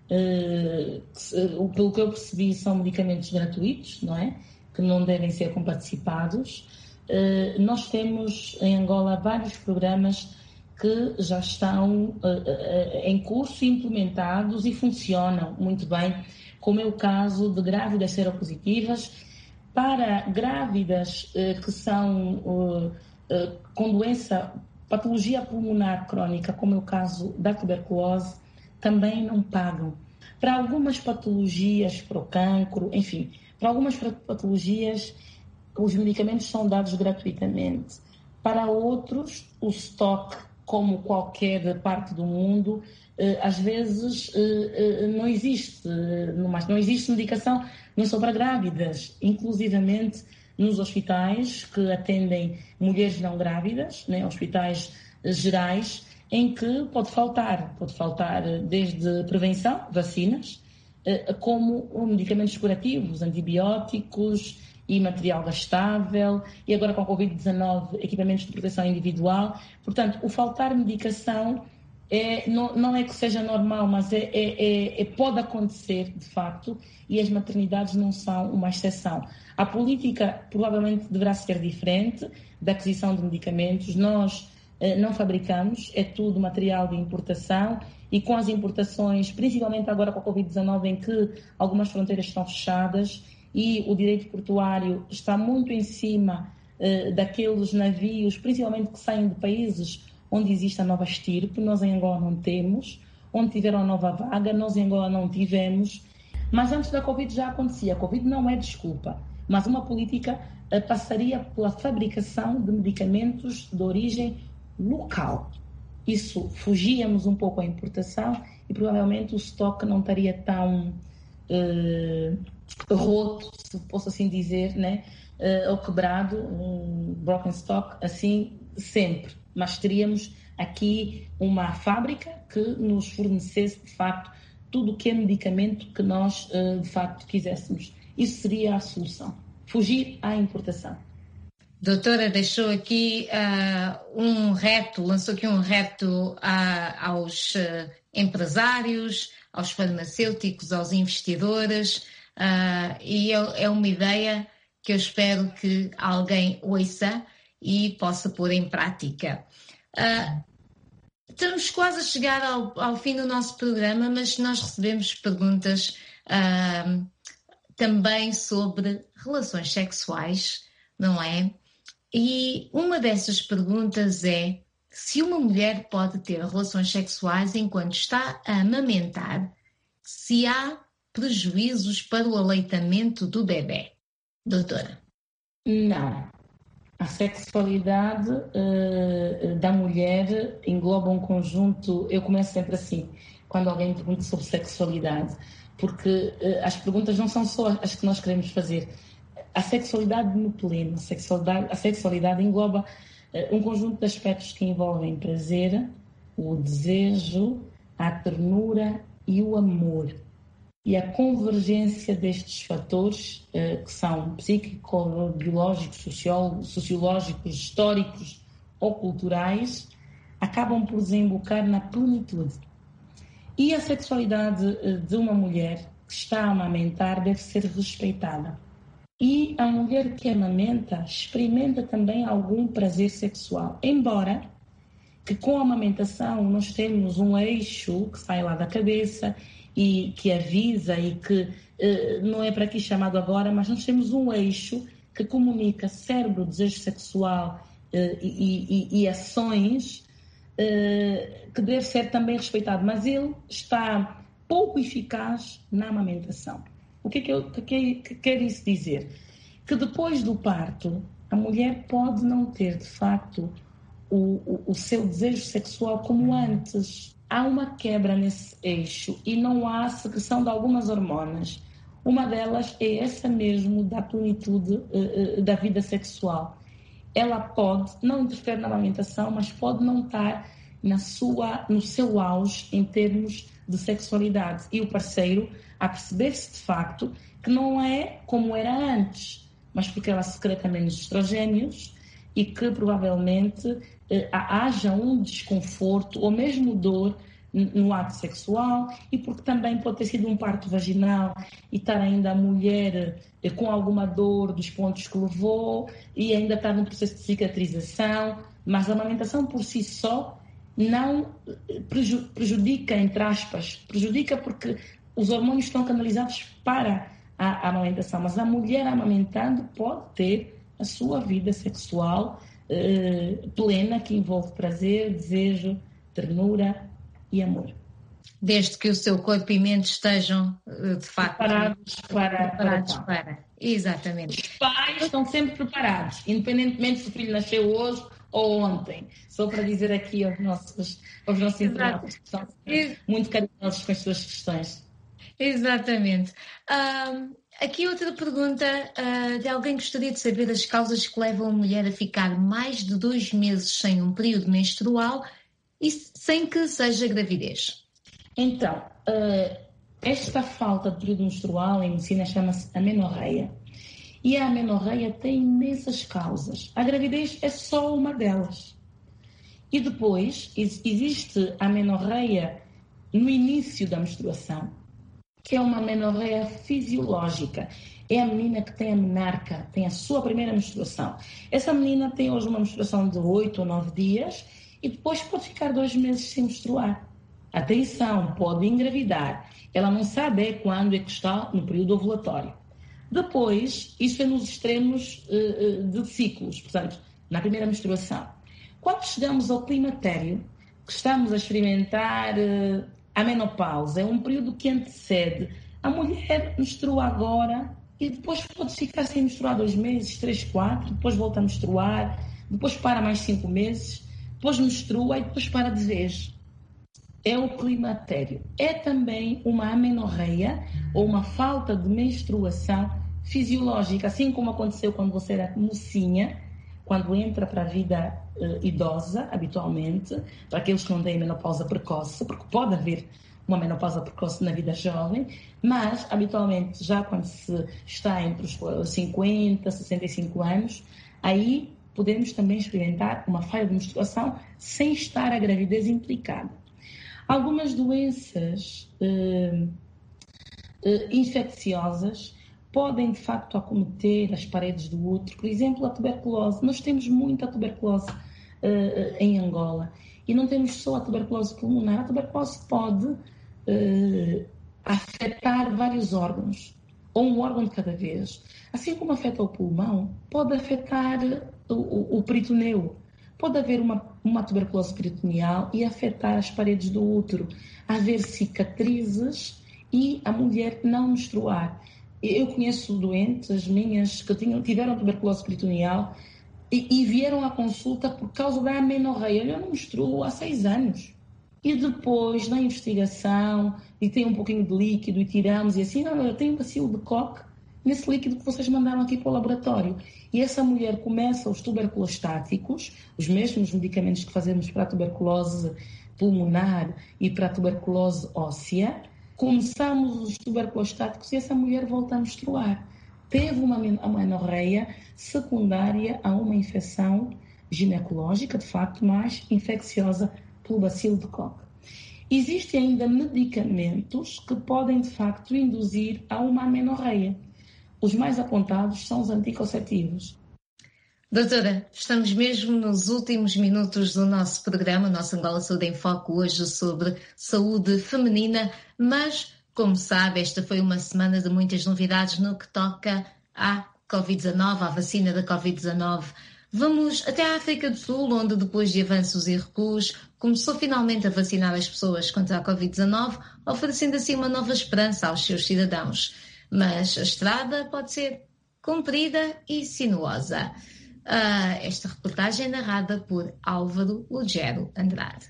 uh, pelo que eu percebi, são medicamentos gratuitos, não é? Que não devem ser comparticipados. Uh, nós temos em Angola vários programas que já estão uh, uh, em curso, implementados e funcionam muito bem, como é o caso de grávidas seropositivas, para grávidas uh, que são uh, uh, com doença, patologia pulmonar crónica, como é o caso da tuberculose, também não pagam. Para algumas patologias, para o cancro, enfim, para algumas patologias, os medicamentos são dados gratuitamente. Para outros, o estoque, como qualquer parte do mundo, às vezes não existe, não existe medicação, não é só para grávidas, inclusivamente nos hospitais que atendem mulheres não grávidas, né, hospitais gerais, em que pode faltar, pode faltar desde prevenção, vacinas, como medicamentos curativos, antibióticos e material gastável, e agora com a covid dezanove, equipamentos de proteção individual. Portanto, o faltar medicação é, não, não é que seja normal, mas é, é, é, pode acontecer, de facto, e as maternidades não são uma exceção. A política provavelmente deverá ser diferente da aquisição de medicamentos. Nós eh, não fabricamos, é tudo material de importação, e com as importações, principalmente agora com a covid dezanove, em que algumas fronteiras estão fechadas, e o direito portuário está muito em cima uh, daqueles navios, principalmente que saem de países onde existe a nova estirpe. Nós em Angola não temos, onde tiveram a nova vaga, nós em Angola não tivemos. Mas antes da Covid já acontecia. A Covid não é desculpa, mas uma política uh, passaria pela fabricação de medicamentos de origem local. Isso, fugíamos um pouco à importação e provavelmente o estoque não estaria tão... Uh, roto, se posso assim dizer, né? Uh, ou quebrado, um broken stock, assim, sempre. Mas teríamos aqui uma fábrica que nos fornecesse, de facto, tudo o que é medicamento que nós, uh, de facto, quiséssemos. Isso seria a solução. Fugir à importação. Doutora, deixou aqui uh, um reto, lançou aqui um reto uh, aos uh, empresários, aos farmacêuticos, aos investidores. Uh, e é, é uma ideia que eu espero que alguém ouça e possa pôr em prática. Uh, estamos quase a chegar ao, ao fim do nosso programa, mas nós recebemos perguntas uh, também sobre relações sexuais, não é? E uma dessas perguntas é se uma mulher pode ter relações sexuais enquanto está a amamentar, se há prejuízos para o aleitamento do bebê. Doutora? Não. A sexualidade uh, da mulher engloba um conjunto... Eu começo sempre assim, quando alguém me pergunta sobre sexualidade, porque uh, as perguntas não são só as que nós queremos fazer. A sexualidade no pleno, a sexualidade, a sexualidade engloba uh, um conjunto de aspectos que envolvem prazer, o desejo, a ternura e o amor. E a convergência destes fatores, eh, que são psíquico, biológicos, sociológicos, históricos ou culturais, acabam por desembocar na plenitude. E a sexualidade de uma mulher que está a amamentar deve ser respeitada. E a mulher que amamenta experimenta também algum prazer sexual, embora que com a amamentação nós temos um eixo que sai lá da cabeça e que avisa e que uh, não é para aqui chamado agora, mas nós temos um eixo que comunica cérebro, desejo sexual uh, e, e, e ações, uh, que deve ser também respeitado, mas ele está pouco eficaz na amamentação. O que é que, eu, que, que, que quer isso dizer? Que depois do parto, a mulher pode não ter, de facto, o, o, o seu desejo sexual como antes. Há uma quebra nesse eixo e não há secreção de algumas hormonas. Uma delas é essa mesmo da plenitude uh, uh, da vida sexual. Ela pode não interferir na amamentação, mas pode não estar na sua, no seu auge em termos de sexualidade. E o parceiro a perceber-se de facto que não é como era antes, mas porque ela secreta menos estrogénios e que provavelmente eh, haja um desconforto ou mesmo dor no ato sexual, e porque também pode ter sido um parto vaginal e estar ainda a mulher eh, com alguma dor dos pontos que levou e ainda estar no processo de cicatrização, mas a amamentação por si só não prejudica, entre aspas, prejudica porque os hormônios estão canalizados para a amamentação, mas a mulher amamentando pode ter a sua vida sexual eh, plena, que envolve prazer, desejo, ternura e amor. Desde que o seu corpo e mente estejam, de facto, preparados para, preparados para, para, para. Exatamente. Os pais estão sempre preparados, independentemente se o filho nasceu hoje ou ontem. Só para dizer aqui aos nossos, aos nossos internautas que são muito carinhosos com as suas questões. Exatamente. Um, aqui outra pergunta uh, de alguém que gostaria de saber as causas que levam a mulher a ficar mais de dois meses sem um período menstrual e sem que seja gravidez. Então, uh, esta falta de período menstrual em medicina chama-se amenorreia. E a amenorreia tem imensas causas. A gravidez é só uma delas. E depois existe a amenorreia no início da menstruação, que é uma amenorreia fisiológica. É a menina que tem a menarca, tem a sua primeira menstruação. Essa menina tem hoje uma menstruação de oito ou nove dias e depois pode ficar dois meses sem menstruar. Atenção, pode engravidar. Ela não sabe quando é que está no período ovulatório. Depois, isso é nos extremos uh, uh, de ciclos, portanto, na primeira menstruação. Quando chegamos ao climatério, que estamos a experimentar uh, a menopausa, é um período que antecede. A mulher menstrua agora e depois pode ficar sem menstruar dois meses, três, quatro, depois volta a menstruar, depois para mais cinco meses, depois menstrua e depois para de vez. É o climatério. É também uma amenorreia ou uma falta de menstruação fisiológica, assim como aconteceu quando você era mocinha, quando entra para a vida uh, idosa, habitualmente, para aqueles que não têm menopausa precoce, porque pode haver uma menopausa precoce na vida jovem, mas, habitualmente, já quando se está entre os cinquenta, sessenta e cinco anos, aí podemos também experimentar uma falha de menstruação sem estar a gravidez implicada. Algumas doenças uh, uh, infecciosas podem, de facto, acometer as paredes do útero. Por exemplo, a tuberculose. Nós temos muita tuberculose uh, em Angola. E não temos só a tuberculose pulmonar. A tuberculose pode uh, afetar vários órgãos, ou um órgão de cada vez. Assim como afeta o pulmão, pode afetar o, o, o peritoneu. Pode haver uma, uma tuberculose peritoneal e afetar as paredes do útero, haver cicatrizes e a mulher não menstruar. Eu conheço doentes minhas que tinham, tiveram tuberculose peritoneal e, e vieram à consulta por causa da amenorreia. Eu não menstruo há seis anos. E depois, na investigação, e tem um pouquinho de líquido e tiramos, e assim, não, eu tenho um bacilo de Koch nesse líquido que vocês mandaram aqui para o laboratório. E essa mulher começa os tuberculostáticos, os mesmos medicamentos que fazemos para a tuberculose pulmonar e para a tuberculose óssea. Começamos os tuberculostáticos e essa mulher volta a menstruar. Teve uma amenorreia secundária a uma infecção ginecológica, de facto, mais infecciosa pelo bacilo de Koch. Existem ainda medicamentos que podem, de facto, induzir a uma amenorreia. Os mais apontados são os anticonceptivos. Doutora, estamos mesmo nos últimos minutos do nosso programa, nosso Angola Saúde em Foco, hoje sobre saúde feminina, mas, como sabe, esta foi uma semana de muitas novidades no que toca à covid dezanove, à vacina da covid dezanove. Vamos até a África do Sul, onde depois de avanços e recuos, começou finalmente a vacinar as pessoas contra a covid dezanove, oferecendo assim uma nova esperança aos seus cidadãos. Mas a estrada pode ser comprida e sinuosa. Uh, esta reportagem é narrada por Álvaro Lugero Andrade.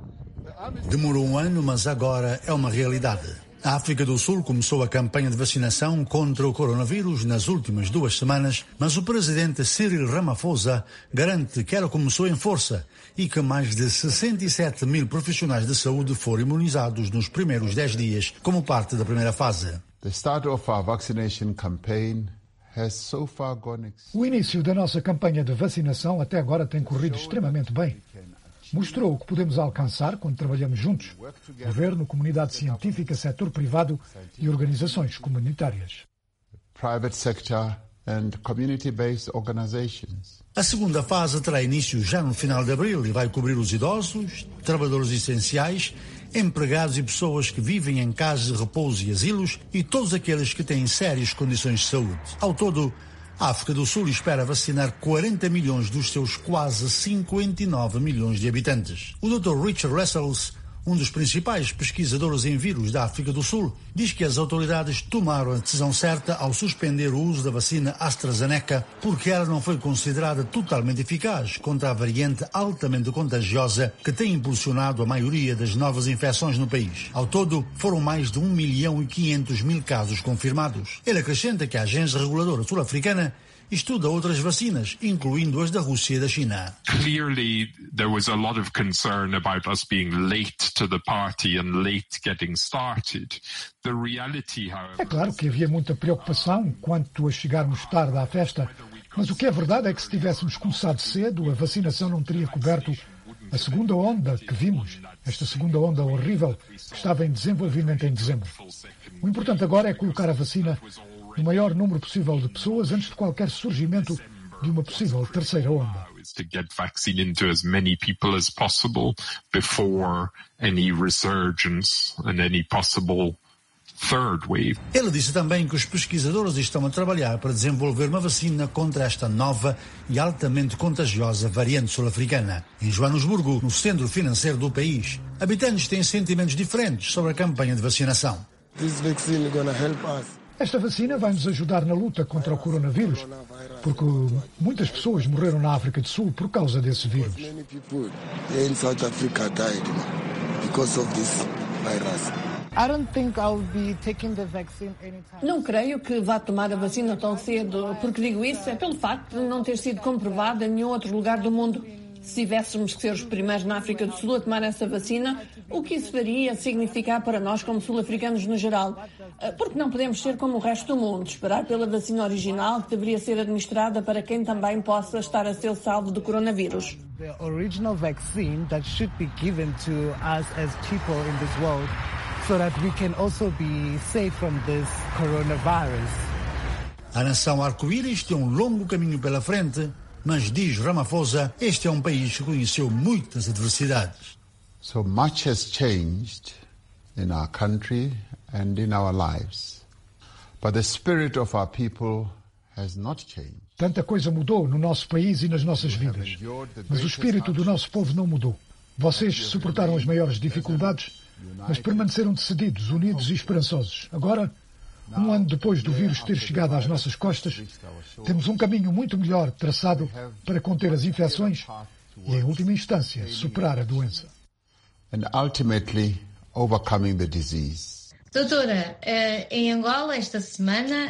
Demorou um ano, mas agora é uma realidade. A África do Sul começou a campanha de vacinação contra o coronavírus nas últimas duas semanas, mas o presidente Cyril Ramaphosa garante que ela começou em força e que mais de sessenta e sete mil profissionais de saúde foram imunizados nos primeiros dez dias, como parte da primeira fase. The start of our vaccination campaign has so far gone... O início da nossa campanha de vacinação até agora tem corrido extremamente bem. Mostrou o que podemos alcançar quando trabalhamos juntos, governo, comunidade científica, setor privado e organizações comunitárias. Private sector and community-based organizations. A segunda fase terá início já no final de abril e vai cobrir os idosos, trabalhadores essenciais, empregados e pessoas que vivem em casas de repouso e asilos e todos aqueles que têm sérias condições de saúde. Ao todo, a África do Sul espera vacinar quarenta milhões dos seus quase cinquenta e nove milhões de habitantes. O doutor Richard Wessels, um dos principais pesquisadores em vírus da África do Sul, diz que as autoridades tomaram a decisão certa ao suspender o uso da vacina AstraZeneca porque ela não foi considerada totalmente eficaz contra a variante altamente contagiosa que tem impulsionado a maioria das novas infecções no país. Ao todo, foram mais de um milhão e quinhentos mil casos confirmados. Ele acrescenta que a agência reguladora sul-africana estuda outras vacinas, incluindo as da Rússia e da China. Clearly, there was a lot of concern about us being late to the party and late getting started. The reality, however... É claro que havia muita preocupação quanto a chegarmos tarde à festa, mas o que é verdade é que se tivéssemos começado cedo, a vacinação não teria coberto a segunda onda que vimos, esta segunda onda horrível que estava em desenvolvimento em dezembro. O importante agora é colocar a vacina no maior número possível de pessoas antes de qualquer surgimento de uma possível terceira onda. To get vaccine into as many people as possible before any resurgence and any possible third wave. Ele disse também que os pesquisadores estão a trabalhar para desenvolver uma vacina contra esta nova e altamente contagiosa variante sul-africana. Em Joanesburgo, no centro financeiro do país, habitantes têm sentimentos diferentes sobre a campanha de vacinação. This vaccine is going to help us. Esta vacina vai nos ajudar na luta contra o coronavírus, porque muitas pessoas morreram na África do Sul por causa desse vírus. Não creio que vá tomar a vacina tão cedo, porque digo isso é pelo facto de não ter sido comprovada em nenhum outro lugar do mundo. Se tivéssemos que ser os primeiros na África do Sul a tomar essa vacina, o que isso faria significar para nós como sul-africanos no geral? Porque não podemos ser como o resto do mundo, esperar pela vacina original que deveria ser administrada para quem também possa estar a ser salvo do coronavírus. The original vaccine that should be given to us as people in this world so that we can also be safe from this coronavirus. A nação arco-íris tem um longo caminho pela frente, mas, diz Ramaphosa, este é um país que conheceu muitas adversidades. So much has changed in our country and in our lives. But the spirit of our people has not changed. Tanta coisa mudou no nosso país e nas nossas vidas, mas o espírito do nosso povo não mudou. Vocês suportaram as maiores dificuldades, mas permaneceram decididos, unidos e esperançosos. Agora, um ano depois do vírus ter chegado às nossas costas, temos um caminho muito melhor traçado para conter as infecções e, em última instância, superar a doença. And ultimately overcoming the disease. Doutora, em Angola esta semana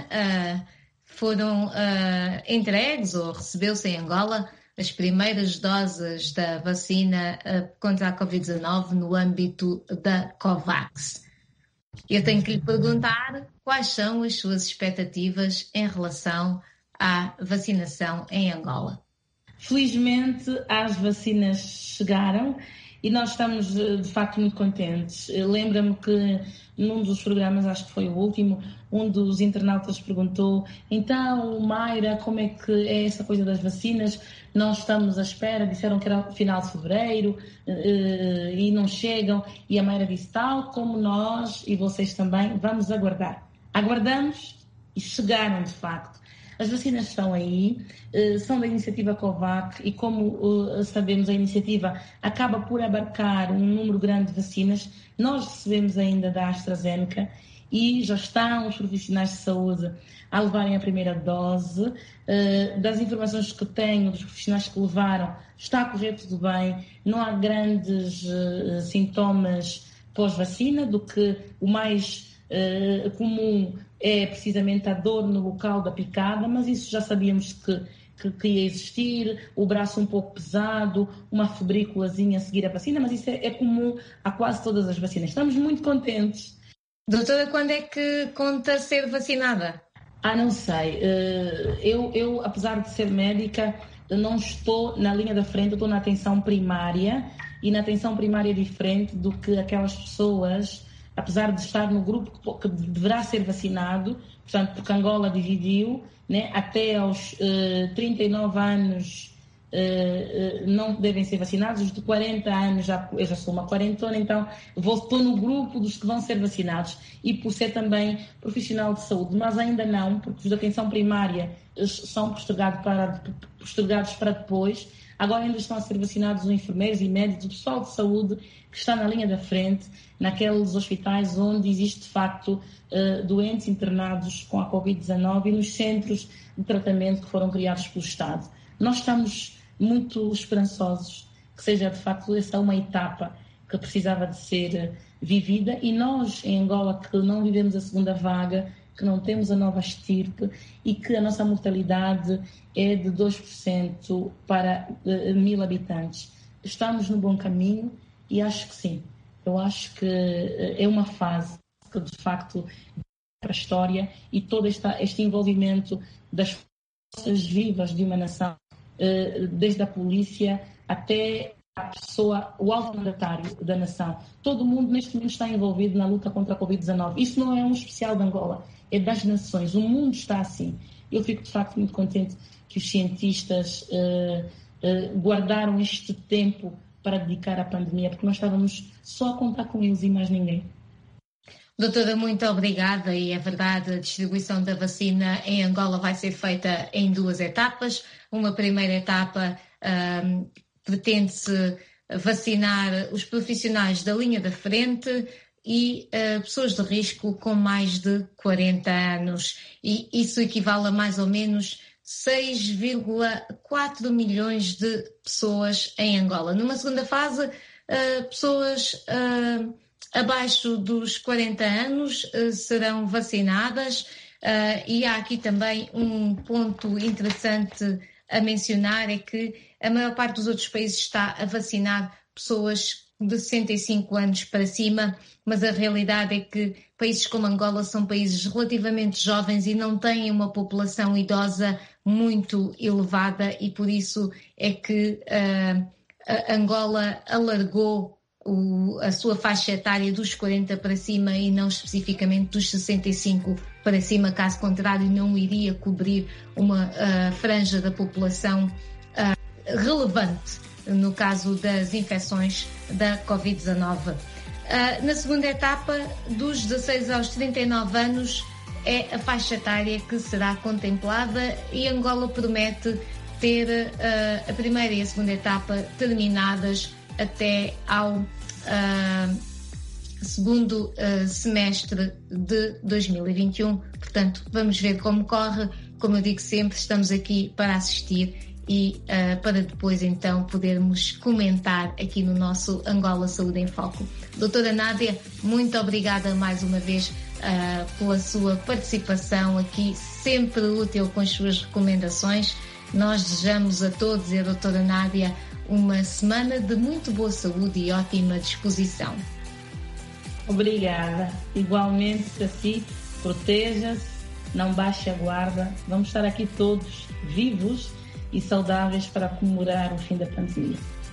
foram entregues ou recebeu-se em Angola as primeiras doses da vacina contra a covid dezanove no âmbito da COVAX. Eu tenho que lhe perguntar quais são as suas expectativas em relação à vacinação em Angola. Felizmente as vacinas chegaram e nós estamos de facto muito contentes. Lembra-me que num dos programas, acho que foi o último, um dos internautas perguntou: então, Mayra, como é que é essa coisa das vacinas? Nós estamos à espera, disseram que era final de fevereiro e não chegam. E a Mayra disse: tal como nós e vocês também, vamos aguardar. Aguardamos e chegaram de facto. As vacinas estão aí, são da iniciativa COVAX e, como sabemos, a iniciativa acaba por abarcar um número grande de vacinas. Nós recebemos ainda da AstraZeneca e já estão os profissionais de saúde a levarem a primeira dose. Das informações que tenho, dos profissionais que levaram, está a correr tudo bem, não há grandes sintomas pós-vacina, do que o mais comum é precisamente a dor no local da picada, mas isso já sabíamos que, que, que ia existir, o braço um pouco pesado, uma febrículazinha a seguir a vacina, mas isso é, é comum a quase todas as vacinas. Estamos muito contentes. Doutora, quando é que conta ser vacinada? Ah, não sei. Eu, eu, apesar de ser médica, não estou na linha da frente, eu estou na atenção primária, e na atenção primária é diferente do que aquelas pessoas, apesar de estar no grupo que deverá ser vacinado, portanto, porque Angola dividiu, né, até aos uh, trinta e nove anos uh, uh, não devem ser vacinados, os de quarenta anos, já, eu já sou uma quarentona, então vou, estou no grupo dos que vão ser vacinados, e por ser também profissional de saúde, mas ainda não, porque os da atenção primária são postergados para, postergados para depois. Agora ainda estão a ser vacinados os enfermeiros e médicos, o pessoal de saúde que está na linha da frente, naqueles hospitais onde existe de facto doentes internados com a covid dezanove e nos centros de tratamento que foram criados pelo Estado. Nós estamos muito esperançosos que seja de facto essa uma etapa que precisava de ser vivida, e nós em Angola, que não vivemos a segunda vaga, que não temos a nova estirpe e que a nossa mortalidade é de dois por cento para uh, mil habitantes. Estamos no bom caminho e acho que sim. Eu acho que uh, é uma fase que, de facto, para a história, e todo esta, este envolvimento das forças vivas de uma nação, uh, desde a polícia até a pessoa, o alto mandatário da nação. Todo mundo neste momento está envolvido na luta contra a covid dezanove. Isso não é um especial de Angola, é das nações. O mundo está assim. Eu fico, de facto, muito contente que os cientistas uh, uh, guardaram este tempo para dedicar à pandemia, porque nós estávamos só a contar com eles e mais ninguém. Doutora, muito obrigada. E é verdade, a distribuição da vacina em Angola vai ser feita em duas etapas. Uma primeira etapa um, pretende-se vacinar os profissionais da linha da frente e uh, pessoas de risco com mais de quarenta anos. E isso equivale a mais ou menos seis vírgula quatro milhões de pessoas em Angola. Numa segunda fase, uh, pessoas uh, abaixo dos quarenta anos uh, serão vacinadas. Uh, e há aqui também um ponto interessante a mencionar, é que a maior parte dos outros países está a vacinar pessoas de sessenta e cinco anos para cima, mas a realidade é que países como Angola são países relativamente jovens e não têm uma população idosa muito elevada, e por isso é que uh, a Angola alargou o, a sua faixa etária dos quarenta para cima e não especificamente dos sessenta e cinco para cima, caso contrário não iria cobrir uma uh, franja da população uh, relevante no caso das infecções da covid dezanove. Uh, na segunda etapa, dos dezasseis aos trinta e nove anos, é a faixa etária que será contemplada, e Angola promete ter uh, a primeira e a segunda etapa terminadas até ao uh, segundo uh, semestre de dois mil e vinte e um. Portanto, vamos ver como corre. Como eu digo sempre, estamos aqui para assistir e uh, para depois então podermos comentar aqui no nosso Angola Saúde em Foco. Doutora Nádia, muito obrigada mais uma vez uh, pela sua participação aqui, sempre útil com as suas recomendações. Nós desejamos a todos e a doutora Nádia uma semana de muito boa saúde e ótima disposição. Obrigada. Igualmente para si, proteja-se, não baixe a guarda. Vamos estar aqui todos vivos e saudáveis para comemorar o fim da pandemia.